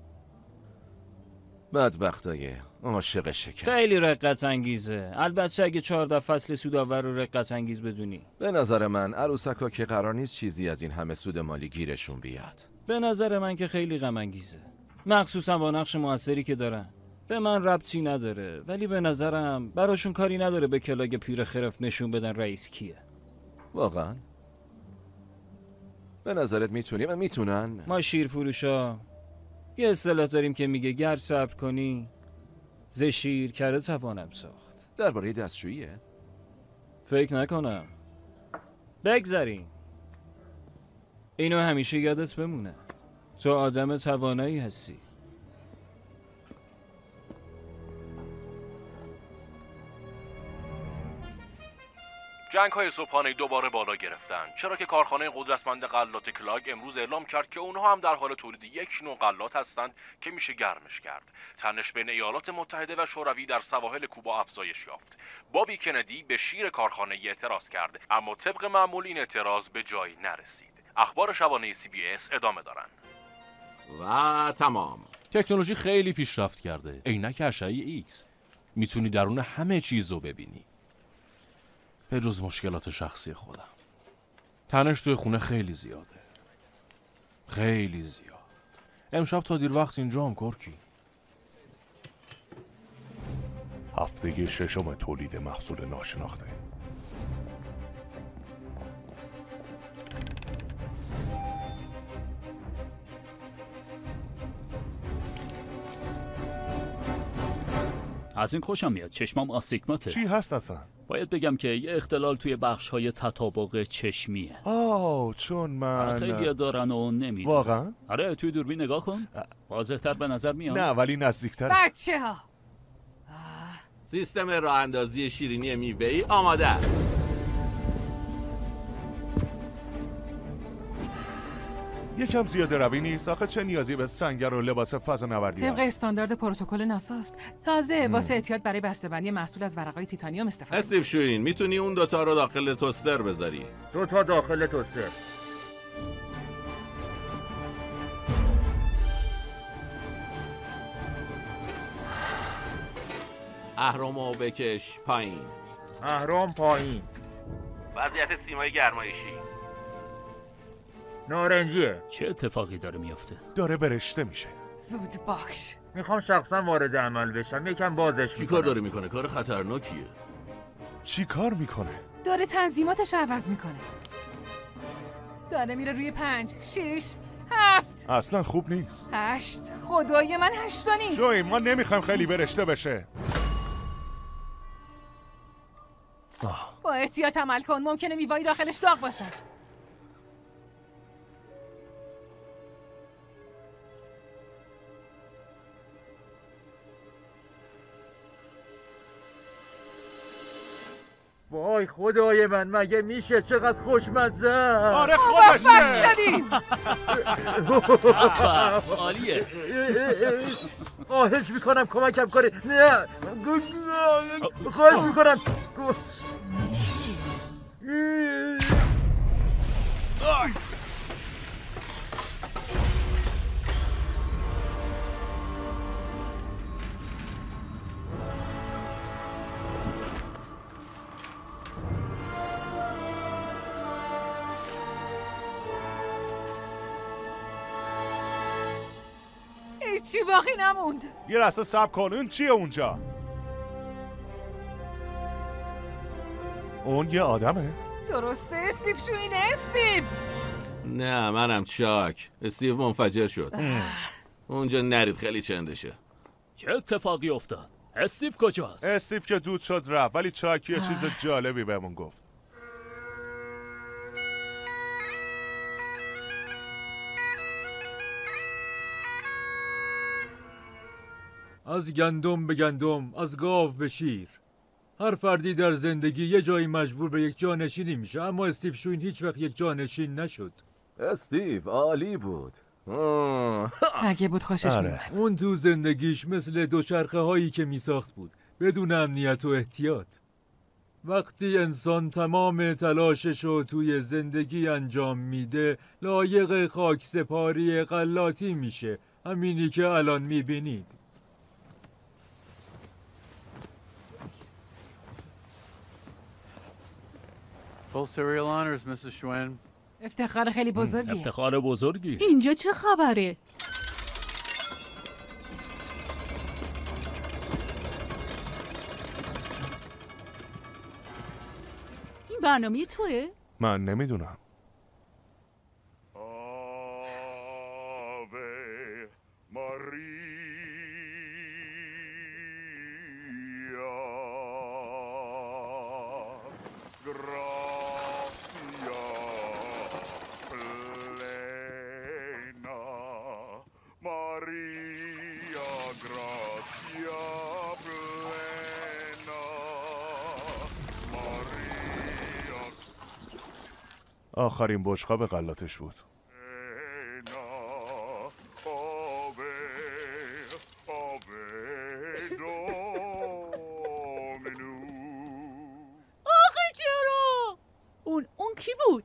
S6: بدبختای عاشق شکر.
S3: خیلی رقت انگیزه. البته اگه چهارده فصل سودآور رو رقت انگیز بدونی.
S6: به نظر من عروسکا که قرار نیست چیزی از این همه سود مالی گیرشون بیاد.
S3: به نظر من که خیلی غم انگیزه. مخصوصا با نقش موثری که دارن. به من ربطی نداره ولی به نظرم براشون کاری نداره به کلاگ پیر خرف نشون بدن رئیس کیه.
S6: واقعا؟ به نظرت میتونی و میتونن؟
S3: ما شیر فروشا یه اصطلاح داریم که میگه گر صبر کنی ز شیر کره توانم ساخت.
S6: درباره دستشوییه؟
S3: فکر نکنم. بگذاریم اینو همیشه یادت بمونه، تو آدم توانایی هستی.
S22: جنگ های صبحانه دوباره بالا گرفتن، چرا که کارخانه قدرتمند غلات کلاگ امروز اعلام کرد که اونها هم در حال تولید یک نوع غلات هستند که میشه گرمش کرد. تنش بین ایالات متحده و شوروی در سواحل کوبا افزایش یافت. بابی کندی به شیر کارخانه اعتراض کرد، اما طبق معمول این اعتراض به جایی نرسید. اخبار شبانه سی بی اس ادامه دارن.
S13: و تمام.
S22: تکنولوژی خیلی پیشرفت کرده. عینک اشعه ایکس میتونی درون همه چیزو ببینی، به جز مشکلات شخصی خودم. تنش توی خونه خیلی زیاده، خیلی زیاد. امشب تا دیر وقت اینجا هم کرکی.
S4: هفته ششم تولید محصول ناشناخته.
S5: از این خوشم میاد، چشمام آستیگماته.
S4: چی هست اصلا؟
S5: باید بگم که یه اختلال توی بخش های تطابق چشمیه.
S4: آه چون من
S5: خیلی دارن و نمیدونم.
S4: واقعا؟
S5: آره توی دوربین نگاه کن، واضح‌تر به نظر میاد.
S4: نه ولی نزدیکتر.
S15: بچه ها
S13: سیستم راه اندازی شیرینی میوه‌ای آماده است.
S4: یکم زیاده روی نیست؟ آخه چه نیازی به سنگر و لباس فضانوردی
S15: طبق
S4: است؟
S15: استاندارد پروتکل ناساست. تازه واسه احتیاط برای بسته‌بندی محصول از ورقای تیتانیوم استفاده.
S13: استیو شوین میتونی اون دوتا رو داخل توستر بذاری؟
S12: دوتا داخل توستر.
S13: اهرمو بکش پایین.
S12: اهرم پایین.
S13: وضعیت سیمای گرمایشی
S12: نارنجیه.
S5: چه اتفاقی داره میفته؟
S4: داره برشته میشه.
S15: زود باش.
S12: میخوام شخصا وارد عمل بشم، یکم بازش میکنم.
S13: چی کار داره میکنه؟ کار خطرناکیه.
S4: چی کار میکنه؟
S15: داره تنظیماتش عوض میکنه. داره میره روی پنج، شش، هفت.
S4: اصلا خوب نیست.
S15: هشت. خدای من هشتانی.
S4: جوی ما نمیخوایم خیلی برشته بشه. آه.
S15: با احتیاط عمل کن، ممکنه میوایی داخلش داغ باشه.
S12: وای خدای من، مگه میشه؟ چقدر خوشمزه.
S4: آره خودشه.
S5: عالیه.
S12: خواهش میکنم کمکم کنی. نه خواهش میکنم.
S15: چی باقی نموند.
S4: یه لحظه صبر کن، اون چیه اونجا؟ اون یه آدمه؟
S15: درسته استیو شوین. استیو
S13: نه منم چاک. استیو منفجر شد. اونجا نرید، خیلی چندشه.
S5: چه اتفاقی افتاد؟ استیو کجاست؟
S4: استیو که دود شد رفت، ولی چاکی یه چیز جالبی بهمون گفت.
S12: از گندم به گندم، از گاو به شیر. هر فردی در زندگی یه جایی مجبور به یک جانشینی میشه، اما استیو شوین هیچ وقت یک جانشین نشد.
S6: استیو عالی بود.
S15: اگه بود خوشش میاد.
S12: اون تو زندگیش مثل دوچرخه هایی که میساخت بود، بدون امنیت و احتیاط. وقتی انسان تمام تلاشش رو توی زندگی انجام میده، لایق خاک سپاری غلاطی میشه. همینی که الان میبینید.
S21: Full serial honors, missus Schwinn.
S15: افتخار خیلی بزرگیه.
S5: افتخار بزرگی.
S18: اینجا چه خبره؟ این برنامه توه؟
S4: من نمیدونم. آخرین بشقاب غلاتش بود.
S7: آخه چرا؟ اون اون کی بود؟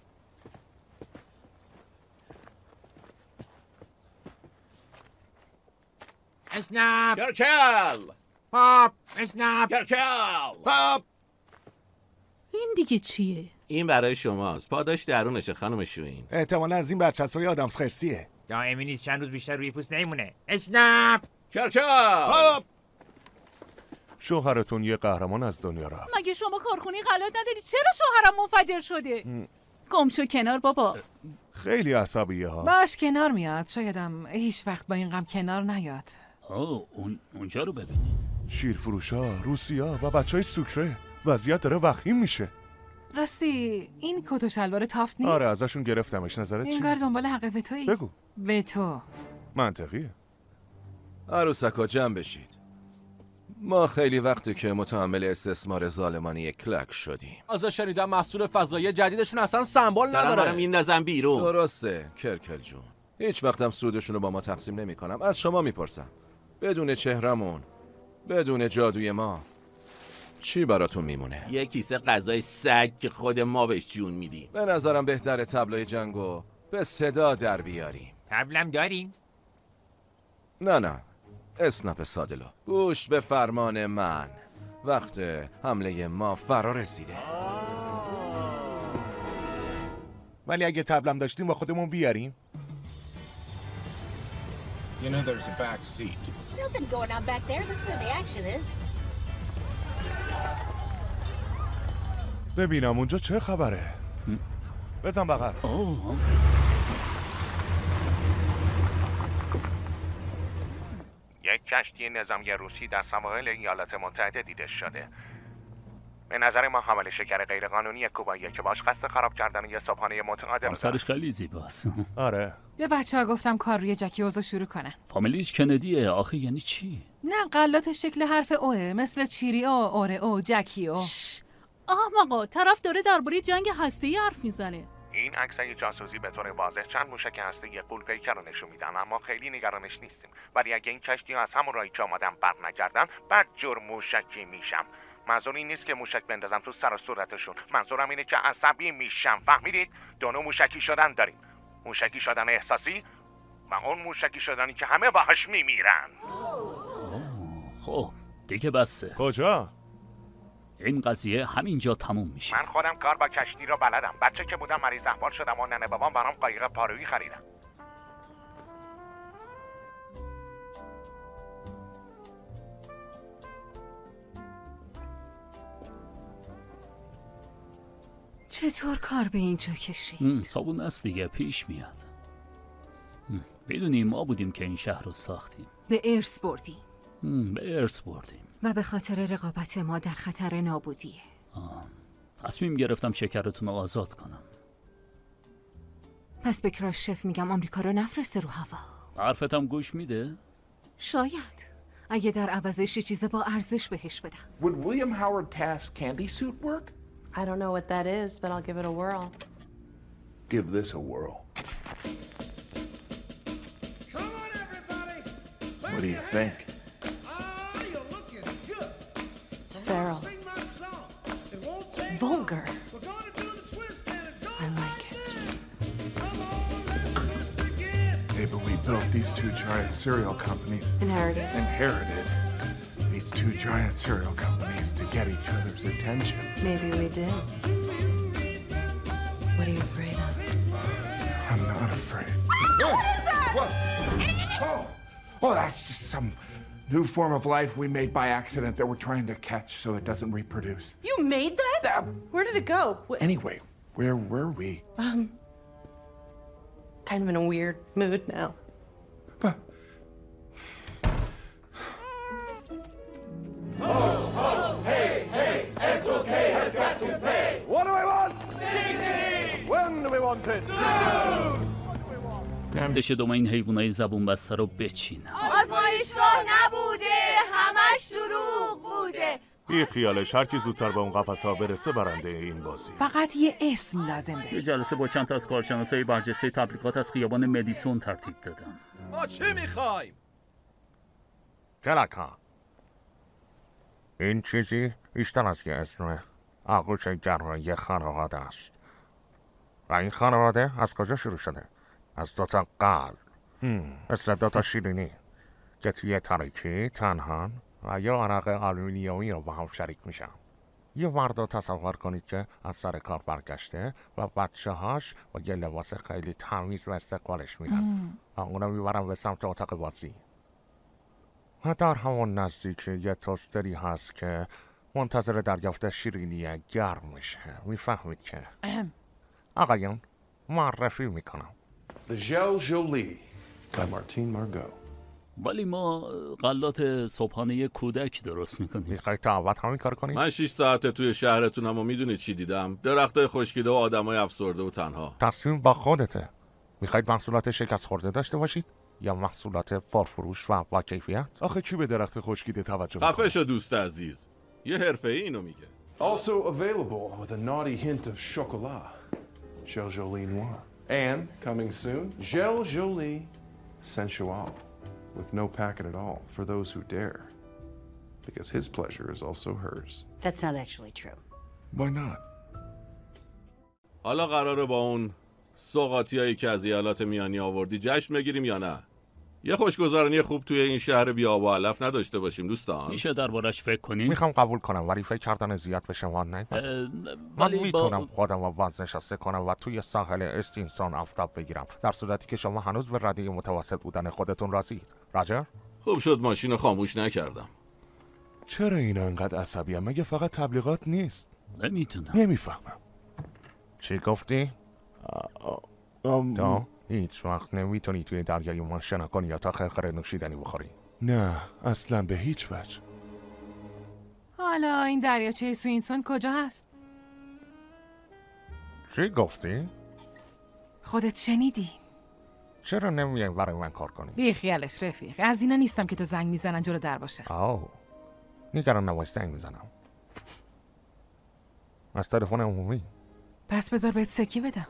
S13: اسنپ
S20: کرکل
S13: پاپ اسنپ
S20: کرکل
S13: پاپ.
S7: این دیگه چیه؟
S9: این برای شماست. پاداش درونشه خانم شوین.
S4: احتمالاً از این برچسبای آدمز خرسیه.
S13: دائمی نیست، چند روز بیشتر روی پوست نمیمونه. اسنپ
S20: کرکل
S4: پاپ. شوهرتون یه قهرمان از دنیا رفت.
S7: مگه شما کارخونه غلط نداری؟ چرا شوهرم منفجر شده؟ گم شو کنار بابا.
S4: خیلی عصبیه ها.
S15: باش کنار میاد. شایدم هیچ وقت با این غم کنار نیاد.
S5: آه اون اونجا رو ببینید.
S4: شیرفروشا، روسیا و بچهای سوکره. وضعیت داره وخیم میشه.
S15: راستی این کت و شلوار تافت نیست؟
S4: آره ازشون گرفتمش. نظرت چیه؟
S15: انگار دنبال حق به تویی.
S4: بگو.
S15: به تو.
S4: منطقیه.
S6: عروسکا جمع بشید. ما خیلی وقتی که متحمل استثمار ظالمانه کلاک شدیم.
S13: از شنیدم محصول فضایی جدیدشون اصلا سمبل نداره.
S9: دارم میندازم بیرون.
S6: درسته کرکل جون. هیچ وقتم سودشون رو با ما تقسیم نمی کنم. از شما میپرسم. بدون چهرمون، بدون جادوی ما، چی براتون میمونه؟
S9: یه کیسه غذای سگ که خود ما بهش جون میدیم.
S6: به نظرم بهتره تبلای جنگو به صدا در بیاریم.
S13: تبلم داریم؟
S6: نه نه، اسنپ سادلو. گوش به فرمان من. وقت حمله ما فرا رسیده.
S4: ولی اگه تبلم داشتیم با خودمون بیاریم.
S10: You know there's a back seat.
S2: Something going on back there. This is where the action is.
S4: ببینم اونجا چه خبره. بزن بغل.
S22: یک کشتی نظامی روسی در سواحل ایالات متحده دیده شده. به نظر ما حامل شکر غیرقانونی کوباییه که باش قصد خراب کردن یه صبحانه متعادل.
S5: همسرش خیلی زیباست.
S4: آره.
S15: به بچه ها گفتم کار روی جکی اوزو شروع کنن.
S5: فامیلیش کندیه. آخه یعنی چی؟
S15: نه غلات شکل حرف اوه، مثل چیری او، اوره او، جکی او.
S7: احمقا، طرف داره درباره جنگ هسته‌ای حرف میزنه.
S22: این عکسای جاسوسی به طور واضح چند موشک هسته‌ای غول‌پیکر رو نشون میدن، اما خیلی نگرانش نیستیم. ولی اگه این کشتی از همون راهی که آمدن بر نگردن، بعد جور موشکی میشم. منظور این نیست که موشک بندازم تو سر و صورتشون. منظورم اینه که عصبی میشم. فهمیدید؟ دو نوع موشکی شدن داریم. موشکی شدن احساسی و اون موشکی شدنی که همه باهاش میمیرن.
S5: خب دیگه بسه.
S4: کجا؟
S5: این قضیه همینجا تموم میشه.
S22: من خودم کار با کشتی رو بلدم. بچه که بودم مریض احوال شدم و ننه بابام برام قایق پارویی خریدم.
S8: چطور کار به اینجا کشید؟
S5: صابون است دیگه، پیش میاد. بدونیم ما بودیم که این شهر رو ساختیم.
S8: به ارث بردیم.
S5: به ارث بردیم.
S8: و به خاطر رقابت ما در خطر نابودیه.
S5: آه. تصمیم گرفتم شکرتون رو آزاد کنم.
S8: پس به کراش شف میگم آمریکا رو نفرسته رو هوا.
S5: حرفتم گوش میده؟
S8: شاید. اگه در عوضش یه چیز با ارزش بهش بدم.
S10: Would William Howard Taft's candy suit work?
S11: I don't know what that is, but I'll give it a whirl.
S10: Give this a whirl.
S24: Come on, everybody!
S10: What do you think?
S24: Ah, you're looking good.
S11: It's feral.
S24: Sing my song. It won't take
S11: Vulgar.
S24: long. We're gonna do the twist and it don't
S11: I like it.
S24: Come on, let's twist again.
S10: Maybe we built these two giant cereal companies.
S11: Inherited.
S10: Inherited. These two giant cereal companies to get each other's attention.
S11: Maybe we did. What are you afraid of?
S10: I'm not afraid.
S24: What is that?
S10: What? Oh, oh, that's just some new form of life we made by accident that we're trying to catch so it doesn't reproduce.
S11: You made that? Where did it go? Wh-
S10: Anyway, Where were we?
S11: Um, kind of in a weird mood now.
S10: But...
S24: Ho, ho, hey, hey, S O K has got to pay.
S4: What do we want?
S24: Dignity.
S4: When do we want it?
S5: دش دوم این حیوانای زبون بسته رو بچین.
S7: آزمایشگاه نبوده، همش دروغ بوده.
S4: بی خیالش، هر کی زودتر به اون قفس‌ها برسه برنده این بازی.
S15: فقط یه اسم لازم داره.
S5: یه جلسه با چند تا از کارشناسای برجسته تبلیغات از خیابان مدیسون ترتیب دادم.
S6: ما چی میخوایم؟
S4: کلاکا این چیزی بیشتر از یه اسمه. آغوش گرم یه خانواده است. و این خانواده از کجا شروع شده؟ از دوتا قلب، مثل دوتا شیرینی که توی تاریکی تنها و یه عرق آلومینیومی رو با هم شریک میشن. یه مرد رو تصور کنید که از سر کار برگشته و بچه هاش با یه لباس خیلی تمیز و استقبالش میرن و اونو میبرن به سمت اتاق بازی. و در همون نزدیک یه توستری هست که منتظر دریافت شیرینی گرم میشه. میفهمید که آقایون معرفی میکنم.
S10: The Gel Jolie by Martine Margot.
S5: ولی ما غلات صبحانه کودک درست میکنیم.
S4: میخواید تا اول همین کار کنید؟
S1: من شش ساعته توی شهرتونم و میدونید چی دیدم؟ درختای خشکیده و آدمای افسرده و تنها.
S4: تصمیم با خودته. میخواید محصولات شکست خورده داشته باشید یا محصولات پرفروش و با کیفیت؟ آخه کی به درخت خشکیده توجه میکنه؟
S1: خفه شو دوست عزیز. یه حرفه‌ای اینو میگه.
S10: Also available with a naughty hint of chocolat. Gel Jolie Noir. And coming soon, Gel Jolie Sensual. With no packet at all for those who dare. Because his pleasure is also hers.
S16: That's not actually true.
S10: Why not?
S1: حالا قراره با اون سوغاتیایی که از ایالات میانی آوردی جشن بگیریم یا نه؟ یه خوشگذرانی خوب توی این شهر بی آب و علف نداشته باشیم دوستان؟
S5: میشه دربارش فکر کنیم؟
S4: میخوام قبول کنم ولی فکر کردن زیاد به شما نمیاد. من میتونم با... خودم رو بازنشسته کنم و توی ساحل استینسون آفتاب بگیرم در صورتی که شما هنوز به رده متوسط بودن خودتون راضیید. راجر؟
S1: خوب شد ماشین خاموش نکردم.
S4: چرا اینا انقدر عصبی هم؟ مگه فقط تبلیغات نیست؟
S5: نمیتونم.
S4: نمیفهمم. چی گفتی؟ تو هیچ وقت نمیتونی توی دریای من شنا کنی یا تا خرخره نوشیدنی بخوری؟ نه اصلا به هیچ وجه.
S15: حالا این دریاچه سوینسون کجا هست؟
S4: چی گفتی؟
S15: خودت شنیدی؟
S4: چرا نمیای برای من کار کنی؟
S15: بی خیالش رفیق، از اینا نیستم که تو زنگ میزنن جلو در باشه.
S4: آو نگران نباش، زنگ میزنم از تلفن عمومی.
S15: پس بذار بهت سکی بدم.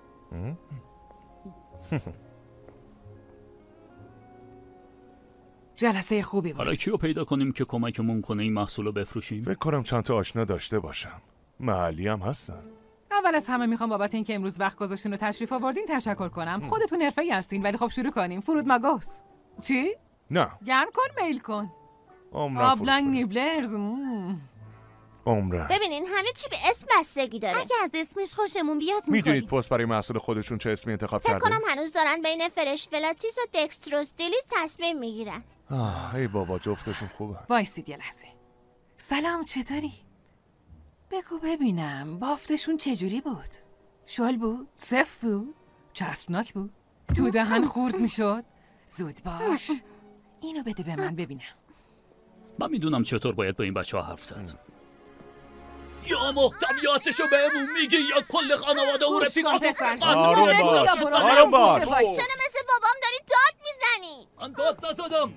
S15: جلسه خوبی بود.
S5: حالا کیو پیدا کنیم که کمکمون کنه این محصولو بفروشیم؟
S4: فکر کنم چند تا آشنا داشته باشم. محلی هم هستن.
S15: اول از همه میخوام بابت اینکه امروز وقت گذاشتین و تشریف آوردین تشکر کنم. خودتون حرفه‌ای هستین ولی خب شروع کنیم. فرود ماگوس. چی؟
S4: نه.
S15: گرم کن میل کن. آبلنگ نیبلرز.
S4: عمره.
S2: ببینین همه چی به اسم بستگی داره. اگه از اسمش خوشمون بیاد می‌کنیم.
S4: میدونید پست برای محصول خودشون چه اسمی انتخاب کرده؟
S2: فکر کنم هنوز دارن بین فرش فلاتیس و دکستروس دیلیس تصمیم میگیرن.
S4: آه ای بابا جفتشون خوبه.
S15: وایسید یه لحظه. سلام چطوری؟ بگو ببینم بافتشون چجوری بود؟ شل بود؟ صف بود؟ چسبناک بود؟ تو دهن خورد میشد؟ زود باش. اینو بده به من ببینم.
S5: من میدونم چطور باید با این بچه ها حرف زد. یا محتویاتشو بهمون میگی یا کل خانواده و رفیقاتو
S4: آروم باش آروم باش.
S2: چرا مثل بابام داری داد میزنی؟
S5: من داد نزدم.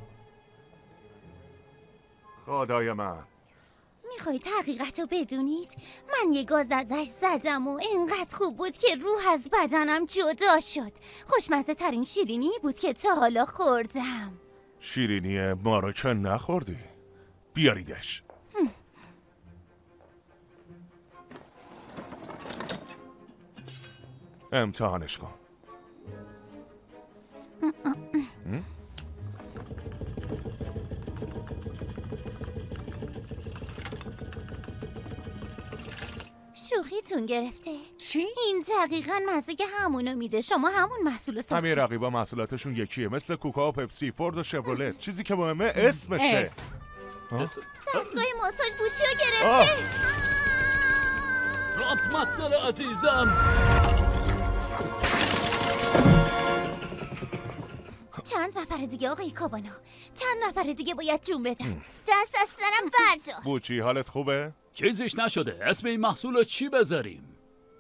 S4: خدای من
S2: میخواید حقیقتو بدونید؟ من یه گاز ازش زدم و اینقدر خوب بود که روح از بدنم جدا شد. خوشمزه ترین شیرینی بود که تا حالا خوردم.
S4: شیرینی ما رو که نخوردی؟ بیاریدش. امتحانش کن.
S2: شوخیتون گرفته.
S15: چی؟
S2: این دقیقاً مزه همونو میده. شما همون محصولو ساختید.
S4: همین رقیبا محصولاتشون یکیه، مثل کوکا و پپسی، فورد و شورولت. چیزی که مهمه اسمشه.
S2: اسم. دستگاه ماساژ بوچیو گرفته.
S5: رامپ مستر عزیزم.
S2: چند نفر دیگه آقای کابانا، چند نفر دیگه باید جون بدن. دست از سرم بردار.
S4: بوچی حالت خوبه؟
S5: چیزیش نشده. اسم این محصول رو چی بذاریم؟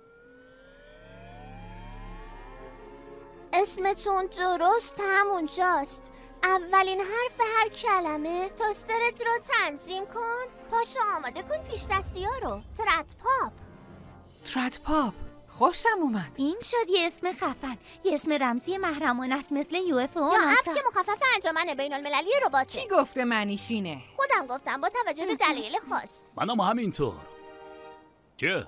S2: اسمتون درست همونجاست. اولین حرف هر کلمه. توسترت رو تنظیم کن. پاشو آماده کن پیش دستی ها رو. ترد پاپ.
S15: ترد پاپ خوشم اومد.
S2: این شد یه اسم خفن، یه اسم رمزی محرمانه است مثل یو اف او. یا اف که مخفف انجمن بین المللی رباته.
S15: کی گفته معنیشینه؟
S2: خودم گفتم با توجه به دلایل خاص.
S5: منم همینطور. چه؟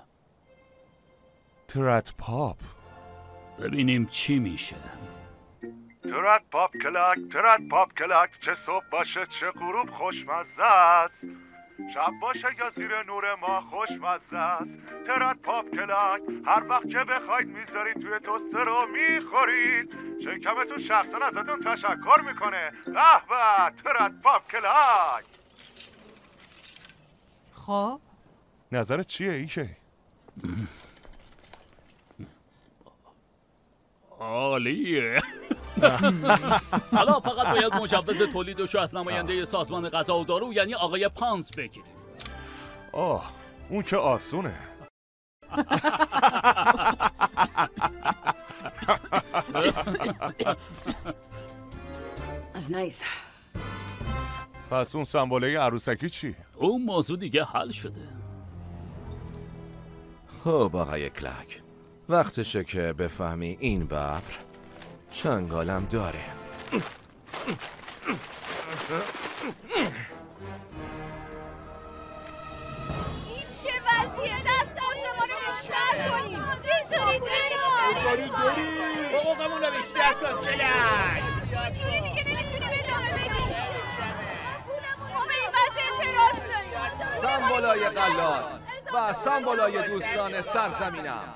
S4: ترد پاپ.
S5: ببینیم چی میشه.
S4: ترد پاپ کلاک، ترد پاپ کلاک، چه صبح باشه چه غروب خوشمزه است، شب باشه یا زیر نور ما خوشمزه است. ترد پاپ کلاک، هر وقت که بخواید میذارید توی توستر رو میخورید، شکمتون شخصا ازتون تشکر میکنه. به به ترد پاپ کلاک.
S15: خب
S4: نظرت چیه ایشه؟
S5: عالیه. حالا فقط باید مجوز تولیدش رو از نماینده سازمان غذا و دارو یعنی آقای پانس بگیریم.
S4: آه اون که آسونه.
S11: That's nice.
S4: پس اون سمبوله عروسکی چی؟
S5: اون موضوع دیگه حل شده.
S6: خب آقای کلاک، وقتشه که بفهمی این ببر چنگالم داره.
S7: این چه وضعیه؟ دست آسمان رو بیشتر کنیم. بذارید بریم.
S20: بذارید بریم. حقوقمون رو بیشتر کن کلک.
S7: اینجوری دیگه نمیتونیم ادامه بدیم. ما به این وضع اعتراض داریم.
S6: سمبولای غلات و سمبولای دوستان سرزمینم،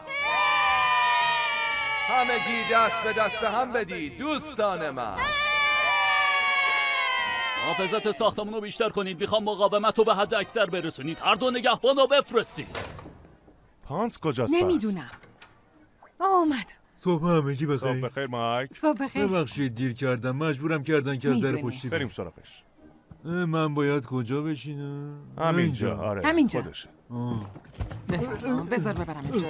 S6: همگی دست به دست هم بدید دوستان من.
S5: محافظت ساختمون رو بیشتر کنید. میخوام مقاومت رو به حد اکثر برسونید. هر دو نگهبان رو بفرستید.
S4: پانس کجاست؟
S15: نمیدونم. اومد.
S12: صبح همگی بخیر.
S4: صبح بخیر مایک.
S15: صبح بخیر.
S12: ببخشید دیر کردم، مجبورم کردن که از در
S15: می‌دونی.
S12: پشتی
S4: بریم سراغش.
S12: من باید کجا بشینم؟
S4: همینجا. آره
S15: همینجا.
S4: خودشه.
S15: بفرما بذار ببرم جلو.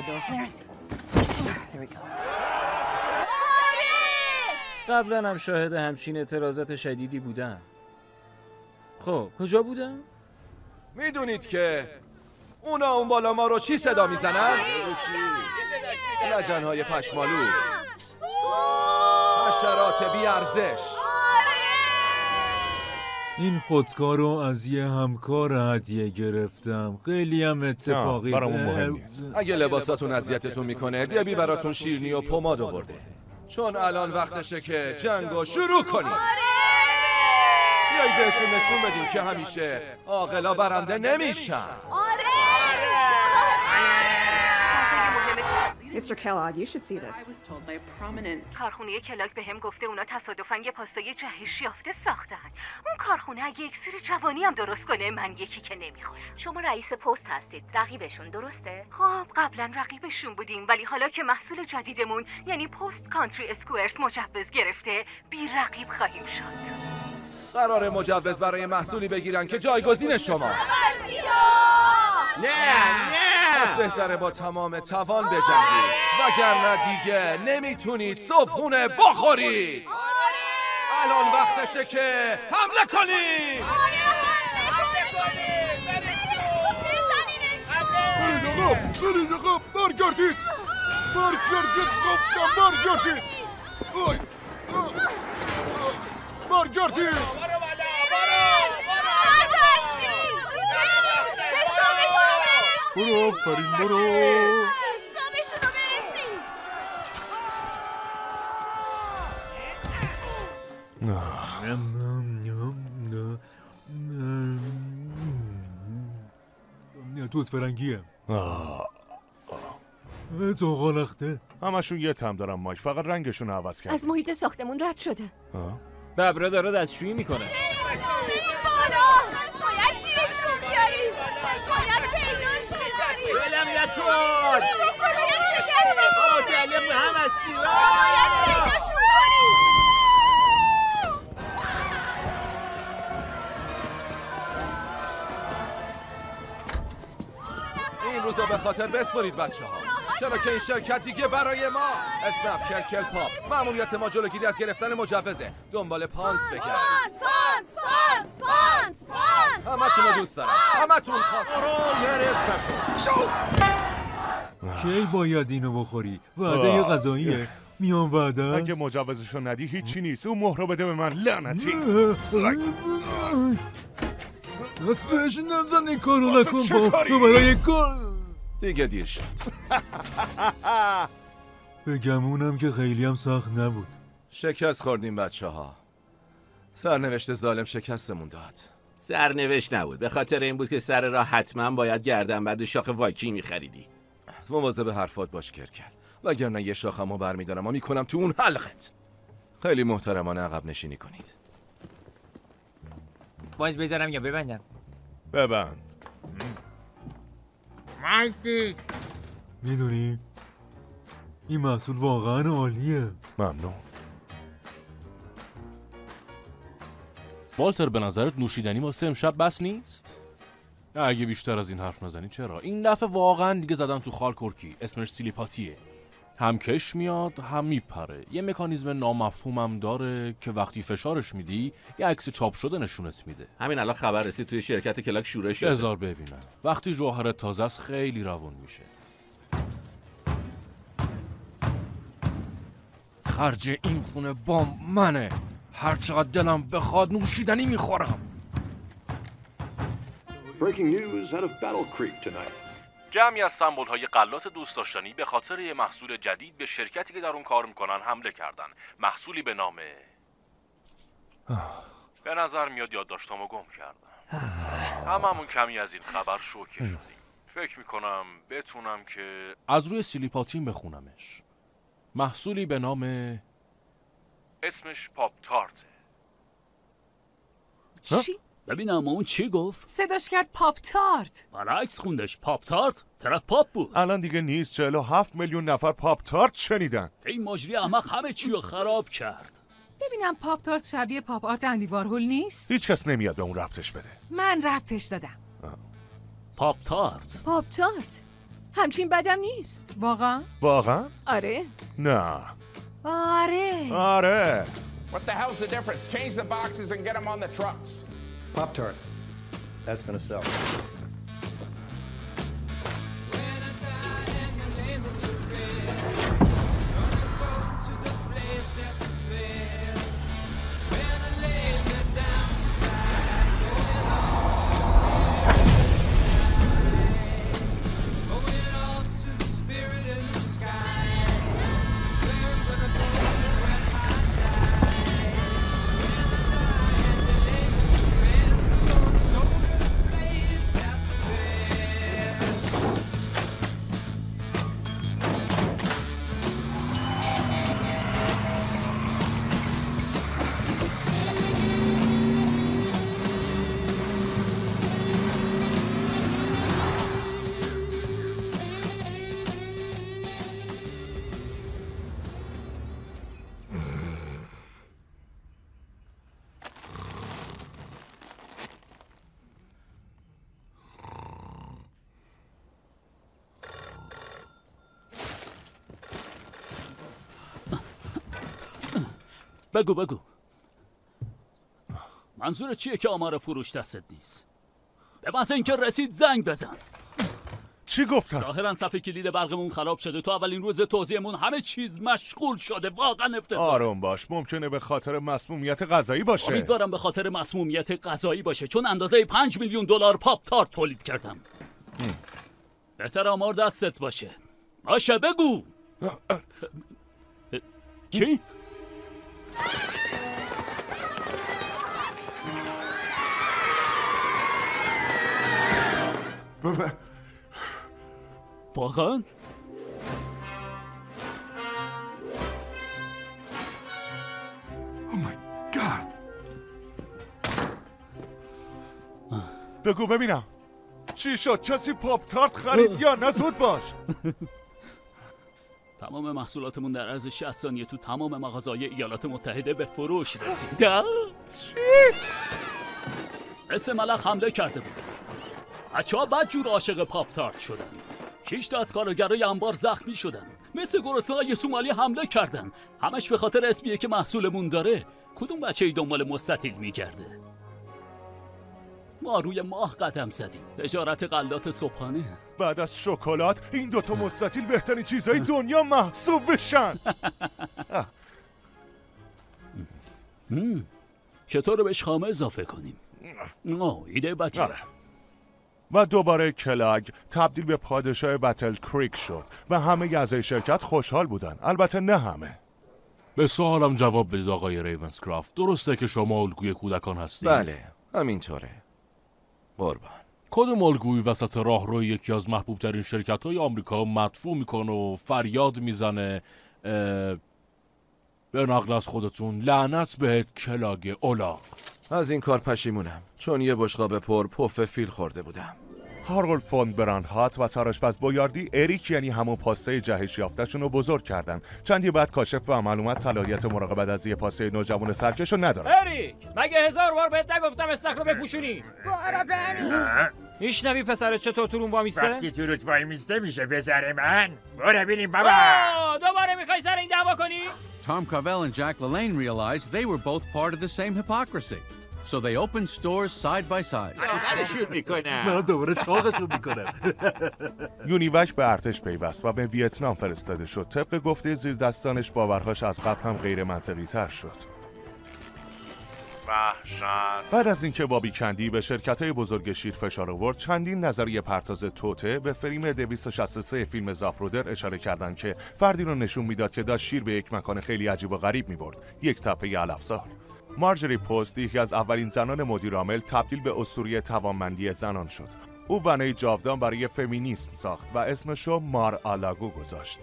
S3: قبلا هم شاهد همچین اعتراضات شدیدی بودم. خب کجا بودم؟
S6: میدونید که اونا اون بالا ما رو چی صدا میزنن؟ لجنهای پشمالو، حشرات بی ارزش.
S12: این خودکار رو از یه همکار هدیه گرفتم. خیلی هم اتفاقی.
S4: برامون مهم نیست.
S6: اگه لباساتون اذیتتون میکنه، دبی براتون شیرینی و پماد آورده، چون الان وقتشه که جنگو شروع کنیم. بیایید بهشون نشون بدیم که همیشه عاقلا برنده نمیشن.
S11: Mister Kellogg, you should see this. I was told by a prominent...
S8: کارخونه کلاک به هم گفته اونا تصادفاً یه پاستای جهش یافته ساختن. اون کارخونه اگه اکسیر جوانی هم درست کنه من یکی که نمیخورم. شما رئیس پست هستید، رقیبشون درسته؟ خب قبلا رقیبشون بودیم، ولی حالا که محصول جدیدمون یعنی پست کانتری اسکوئرز مجوز گرفته، بی رقیب خواهیم شد.
S6: قرار مجوز برای محصولی بگیرن که جایگزین شماست.
S20: نه نه
S6: پس بهتره با تمام توان بجنگید، وگرنه دیگه نمیتونید صبحونه بخورید. الان وقتشه که حمله کنید.
S4: برید آقا، برید آقا، برگردید برگردید گفتم برگردید. آی برگردید. برو آفرین برو.
S7: حسابشون رو برسیم.
S12: توت فرنگیه. تو غلخته.
S4: همشون یه تم دارم مایک، فقط رنگشون عوض کرد.
S8: از محیط ساختمون رد شده.
S3: ببره داره دستشویی میکنه.
S7: بریم بالا. باید گیرشون بیاریم. باید پیداش کنیم.
S20: دلم نکن.
S6: این روزو به خاطر بسپرید بچه ها، چرا که این شرکت دیگه برای ما. اسنپ کلکل پاپ، مأموریت ما جلوگیری از گرفتن مجوزه. دنبال پانس بگرد.
S7: پانس پانس پانس پانس پانس
S6: همتون رو دوست دارم، همتون خواست.
S12: کی باید اینو بخوری؟ وعده غذاییه. میان وعده است.
S4: اگه مجوزشو ندی هیچی نیست. اون مهرو بده به من لعنتی.
S12: دست بهش نزن، این کارو نکن. با تو برای کار
S6: دیگه دیر شد.
S12: بگمونم که خیلی هم سخت نبود.
S6: شکست خوردیم بچه ها. سرنوشت ظالم شکستمون داد.
S1: سرنوشت نبود، به خاطر این بود که سر راه حتما باید گردن بعد شاخ واکی میخریدی.
S6: مواظب حرفات باش کرکل، وگرنه یه شاخمو برمیدارم و میکنم تو اون حلقت. خیلی محترمانه عقب نشینی کنید.
S14: باز بذارم یا ببندم؟
S4: ببند.
S14: مایستی
S12: میدونی این محصول واقعا عالیه.
S4: ممنون.
S22: والتر به نظرت نوشیدنی واسه امشب بس نیست؟ اگه بیشتر از این حرف نزنی چرا؟ این دفعه واقعا دیگه زدن تو خال کرکی. اسمش سیلیپاتیه. هم کش میاد هم میپره. یه مکانیزم نامفهومم داره که وقتی فشارش میدی یه عکس چاپ شده نشونت میده.
S1: همین الان خبر رسید توی شرکت کلاک شورش شده.
S22: بذار ببینم. وقتی جوهر تازه است خیلی روون میشه. خرج این خونه با منه. هر چقدر دلم بخواد نوشیدنی میخورم.
S21: Breaking news out of Battle Creek tonight.
S22: جمعی از سمبول‌های غلات دوست داشتنی به خاطر یه محصول جدید به شرکتی که در اون کار میکنن حمله کردن. محصولی به نام به نظر میاد یادداشتامو گم کردم. هممون کمی از این خبر شوکه شدیم. فکر میکنم بتونم که از روی سیلیپاتین بخونمش. محصولی به نام اسمش پاپ تارته.
S5: چی؟ ببینم اون چی گفت؟
S15: صداش کرد پاپ تارت.
S5: برعکس خوندش پاپ تارت. طرف پاپ بود.
S4: الان دیگه نیست. چهل و هفت میلیون نفر پاپ تارت شنیدن.
S5: این مجری احمق همه چی رو خراب کرد.
S15: ببینم پاپ تارت شبیه پاپ آرت اندی وارهول نیست؟
S4: هیچ کس نمیاد به اون ربطش بده.
S15: من ربطش دادم.
S5: پاپ تارت.
S11: پاپ تارت همچین بدم نیست.
S15: واقعا؟
S4: واقعا؟
S11: آره.
S4: نه.
S15: آره.
S4: آره.
S16: What the hell's the difference? Change the boxes and get them on the trucks.
S21: Pop Tart. That's gonna sell.
S5: بگو بگو منظور چیه که آمار فروش دستت نیست؟ به محض اینکه رسید زنگ بزن.
S4: چی گفتن؟
S5: ظاهرا صفحه کلید برقمون خراب شده. تو اولین روز توزیعمون همه چیز مشغول شده. واقعا افتضاح.
S4: آروم باش. ممکنه به خاطر مسمومیت غذایی باشه.
S5: امیدوارم به خاطر مسمومیت غذایی باشه، چون اندازه پنج میلیون دلار پاپ تارت تولید کردم. بهتر آمار دستت باشه. باشه بگو. چی؟ واقعا؟
S21: Oh my God.
S4: بگو ببینم چی شد؟ کسی پاپ تارت خرید یا نه؟ زود باش.
S5: تمام محصولاتمون در عرض شصت ثانیه تو تمام مغازه‌های ایالات متحده به فروش رسیده.
S4: چی؟
S5: مثل ملخ حمله کرده بوده. بچه‌ها بدجور عاشق پاپ تارت شدن. شش تا از کارگرای انبار زخمی شدن. مثل گرسنه‌های سومالی حمله کردن. همش به خاطر اسمیه که محصولمون داره. کدوم بچه‌ای دنبال مستطیل میگرده؟ ما روی ماه قدم زدیم. تجارت غلات صبحانه.
S4: بعد از شکلات این دوتا مستطیل بهترین چیزهای دنیا محسوب بشن.
S5: چطور بهش خامه اضافه کنیم؟ نه ایده بدیه.
S4: و دوباره کلاگ تبدیل به پادشاه بتل کریک شد و همه اعضای شرکت خوشحال بودن. البته نه همه.
S22: به سوالم جواب بدید آقای ریونسکرافت. درسته که شما الگوی کودکان هستید؟
S6: بله همینطوره. قربان.
S22: کدوم الگوی وسط راهروی یکی از محبوب ترین شرکت های آمریکا مدفوع میکنه و فریاد میزنه به نقل از خودتون لعنت بهت کلاگ اولاق؟
S6: از این کار پشیمونم، چون یه بشقاب پر پف فیل خورده بودم.
S4: هارولد فون براندهات و سرآشپز بویاردی اریک یعنی همون پاسته جهش یافته‌شون رو بزرگ کردن. چندی بعد کاشف و معلومات صلاحیت مراقبت از یه پاسته نوجوان سرکش رو نداره.
S3: اریک مگه هزار بار بهت نگفتم استخر رو بپوشونی؟
S14: بارا ببین.
S3: میشنوی پسرت چطور تو رون با میسته؟
S14: وقتی تو روت وای میسته میشه پسر من. برو ببینیم بابا.
S3: دوباره میخوای سر این دعوا کنی؟
S21: Tom Cavell and Jack LaLanne realized they were both part of the same hypocrisy. So they opened stores side by side.
S20: آخرشون میکنم.
S4: من دوباره چاقشون میکنم. یونیوک به ارتش پیوست و به ویتنام فرستاده شد. طبق گفته زیردستانش باورهاش از قبل هم غیر منطقی تر شد. وحشت. بعد از اینکه بابی کندی به شرکت‌های بزرگ شیر فشار آورد، چندین نظریه پرداز توته به فیلم دویست و شصت و سه فیلم زاپرودر اشاره کردند که فردی رو نشون میداد که داشت شیر به یک مکان خیلی عجیب و غریب می‌برد، یک تپه علفزار. مارجری پست یکی از اولین زنان مدیر عامل تبدیل به اسطوره توانمندی زنان شد. او بنای جاودان برای فمینیسم ساخت و اسمش رو مار آلاگو گذاشت.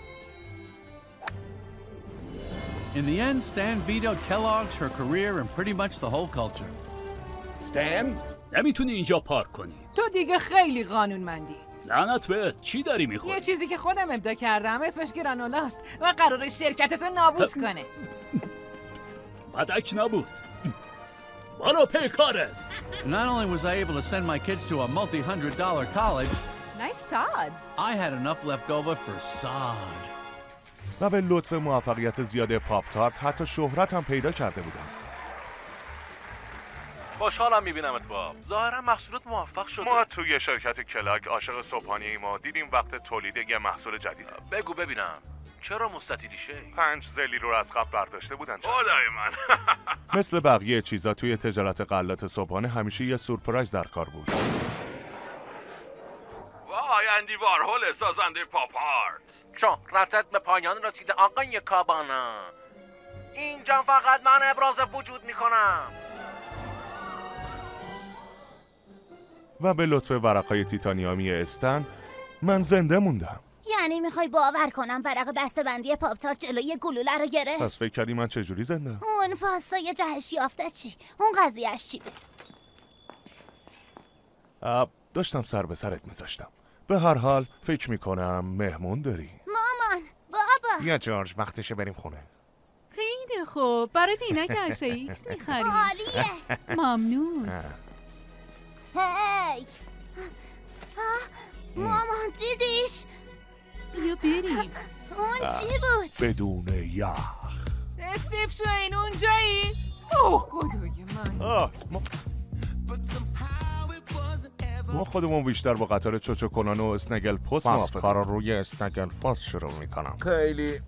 S21: In the end, Stan vetoed Kellogg's, her career, and pretty much the whole culture.
S5: Stan? نمیتونی اینجا پارک کنی.
S15: تو دیگه خیلی قانونمندی.
S5: لعنت بهت. چی داری میخوری؟
S15: یه چیزی که خودم ابداع کردم اسمش گرانولاست و قراره شرکتتو نابود کنه.
S5: بدک نبود. برو پی کاره.
S21: Not only was I able to send my kids to a multi-hundred dollar college,
S7: Nice sod.
S21: I had enough left over for sod.
S4: و به لطف موفقیت زیاد پاپ تارت حتی شهرت هم پیدا کرده بودم.
S22: خوشحالم میبینمت باب. ظاهرا محصولات موفق شده.
S4: ما توی شرکت کلاگ عاشق صبحانه ما دیدیم وقت تولید یه محصول جدید.
S22: بگو ببینم چرا مستطیلی شی؟
S4: پنج زلی رو از قبل برداشته بودن.
S22: خدای من.
S4: مثل بقیه چیزا توی تجارت غلات صبحانه همیشه یه سورپرایز در کار بود.
S20: وای اندی وارهول سازنده پاپ آرت.
S13: شهرتت به پایان رسیده آقای کابانا. اینجا فقط من ابراز وجود میکنم.
S4: و به لطف ورقهای تیتانیامی استن من زنده موندم.
S2: یعنی میخوای باور کنم ورق بسته‌بندی پاپ تارت جلوی گلوله رو گرفت؟
S4: پس فکر کردی من چجوری زنده؟
S2: اون پاستای جهش یافته چی؟ اون قضیهش چی بود؟
S4: آب داشتم سر به سرت میذاشتم. به هر حال فکر میکنم مهمون داری.
S2: مامان، بابا.
S4: یا جورج وقتشه بریم خونه.
S8: خیلی خوب. برات اینک اشیا ایکس میخریم.
S2: عالیه.
S8: ممنون.
S2: هی. مامان دیدیش؟
S8: بیا بریم.
S2: اون چی بود؟
S4: بدون یخ.
S15: استیف شوین اونجایی؟ اوه خدای من.
S4: آه ما... ما خودمون بیشتر با قطار چوچو کنان و اسنگل پست موافقیم. کارا روی اسنگل پست شروع میکنم.
S6: خیلی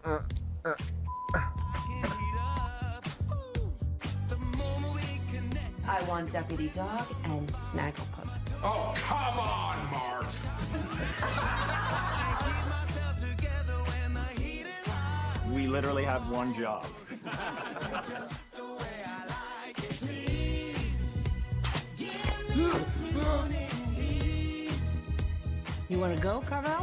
S11: I want Deputy Dog and Snagglepuss.
S16: Oh, come on, Mart.
S17: We literally have one job.
S11: You want to go, Carvel?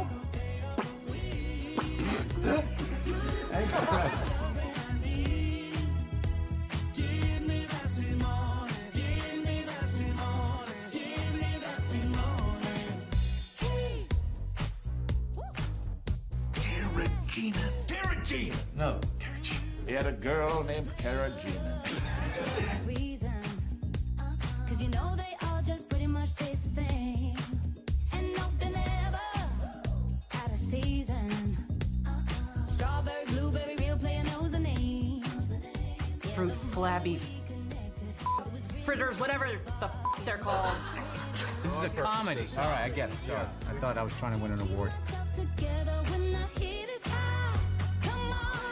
S16: Gina. Tara Gina. No, Tara Gina. He had a girl named Tara Gina.
S18: Reason, cause you know they all just pretty much
S9: much tastes the same, and nothing ever out of season. Strawberry, blueberry, real player knows the name.
S11: Fruit flabby fritters, whatever the f they're called.
S18: This is a comedy. All right, I get it. Sorry. I thought I was trying to win an award.
S9: Together when the heat is high. Come on.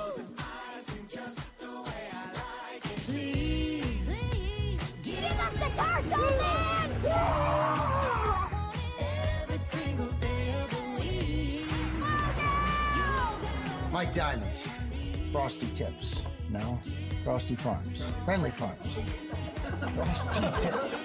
S9: Please, please, give up the torso, man! Every single day of the week.
S19: Mike Diamond, Frosty Tips. No, Frosty Farms. Friendly Farms. Frosty Tips.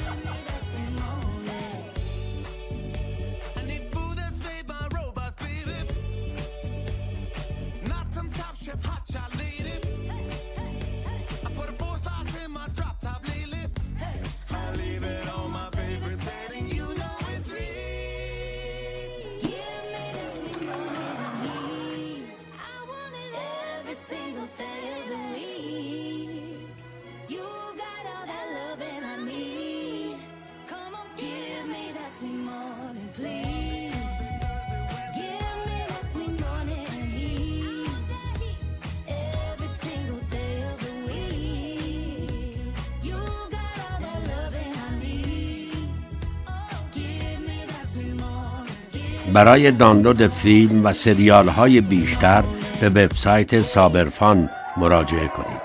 S9: Hot shot lady. I put a four stars in my drop top lately. I leave it on my favorite setting. You know it's real. Give me that sweet money I need. I want it every single day of the week. You got all that loving I need. Come on, give me that sweet money, please. Give me that sweet money I need. Every single day of the week, you got all that loving I need. Oh, give me that sweet morning.
S23: برای دانلود فیلم و سریال های بیشتر به وبسایت سابرفان مراجعه کنید.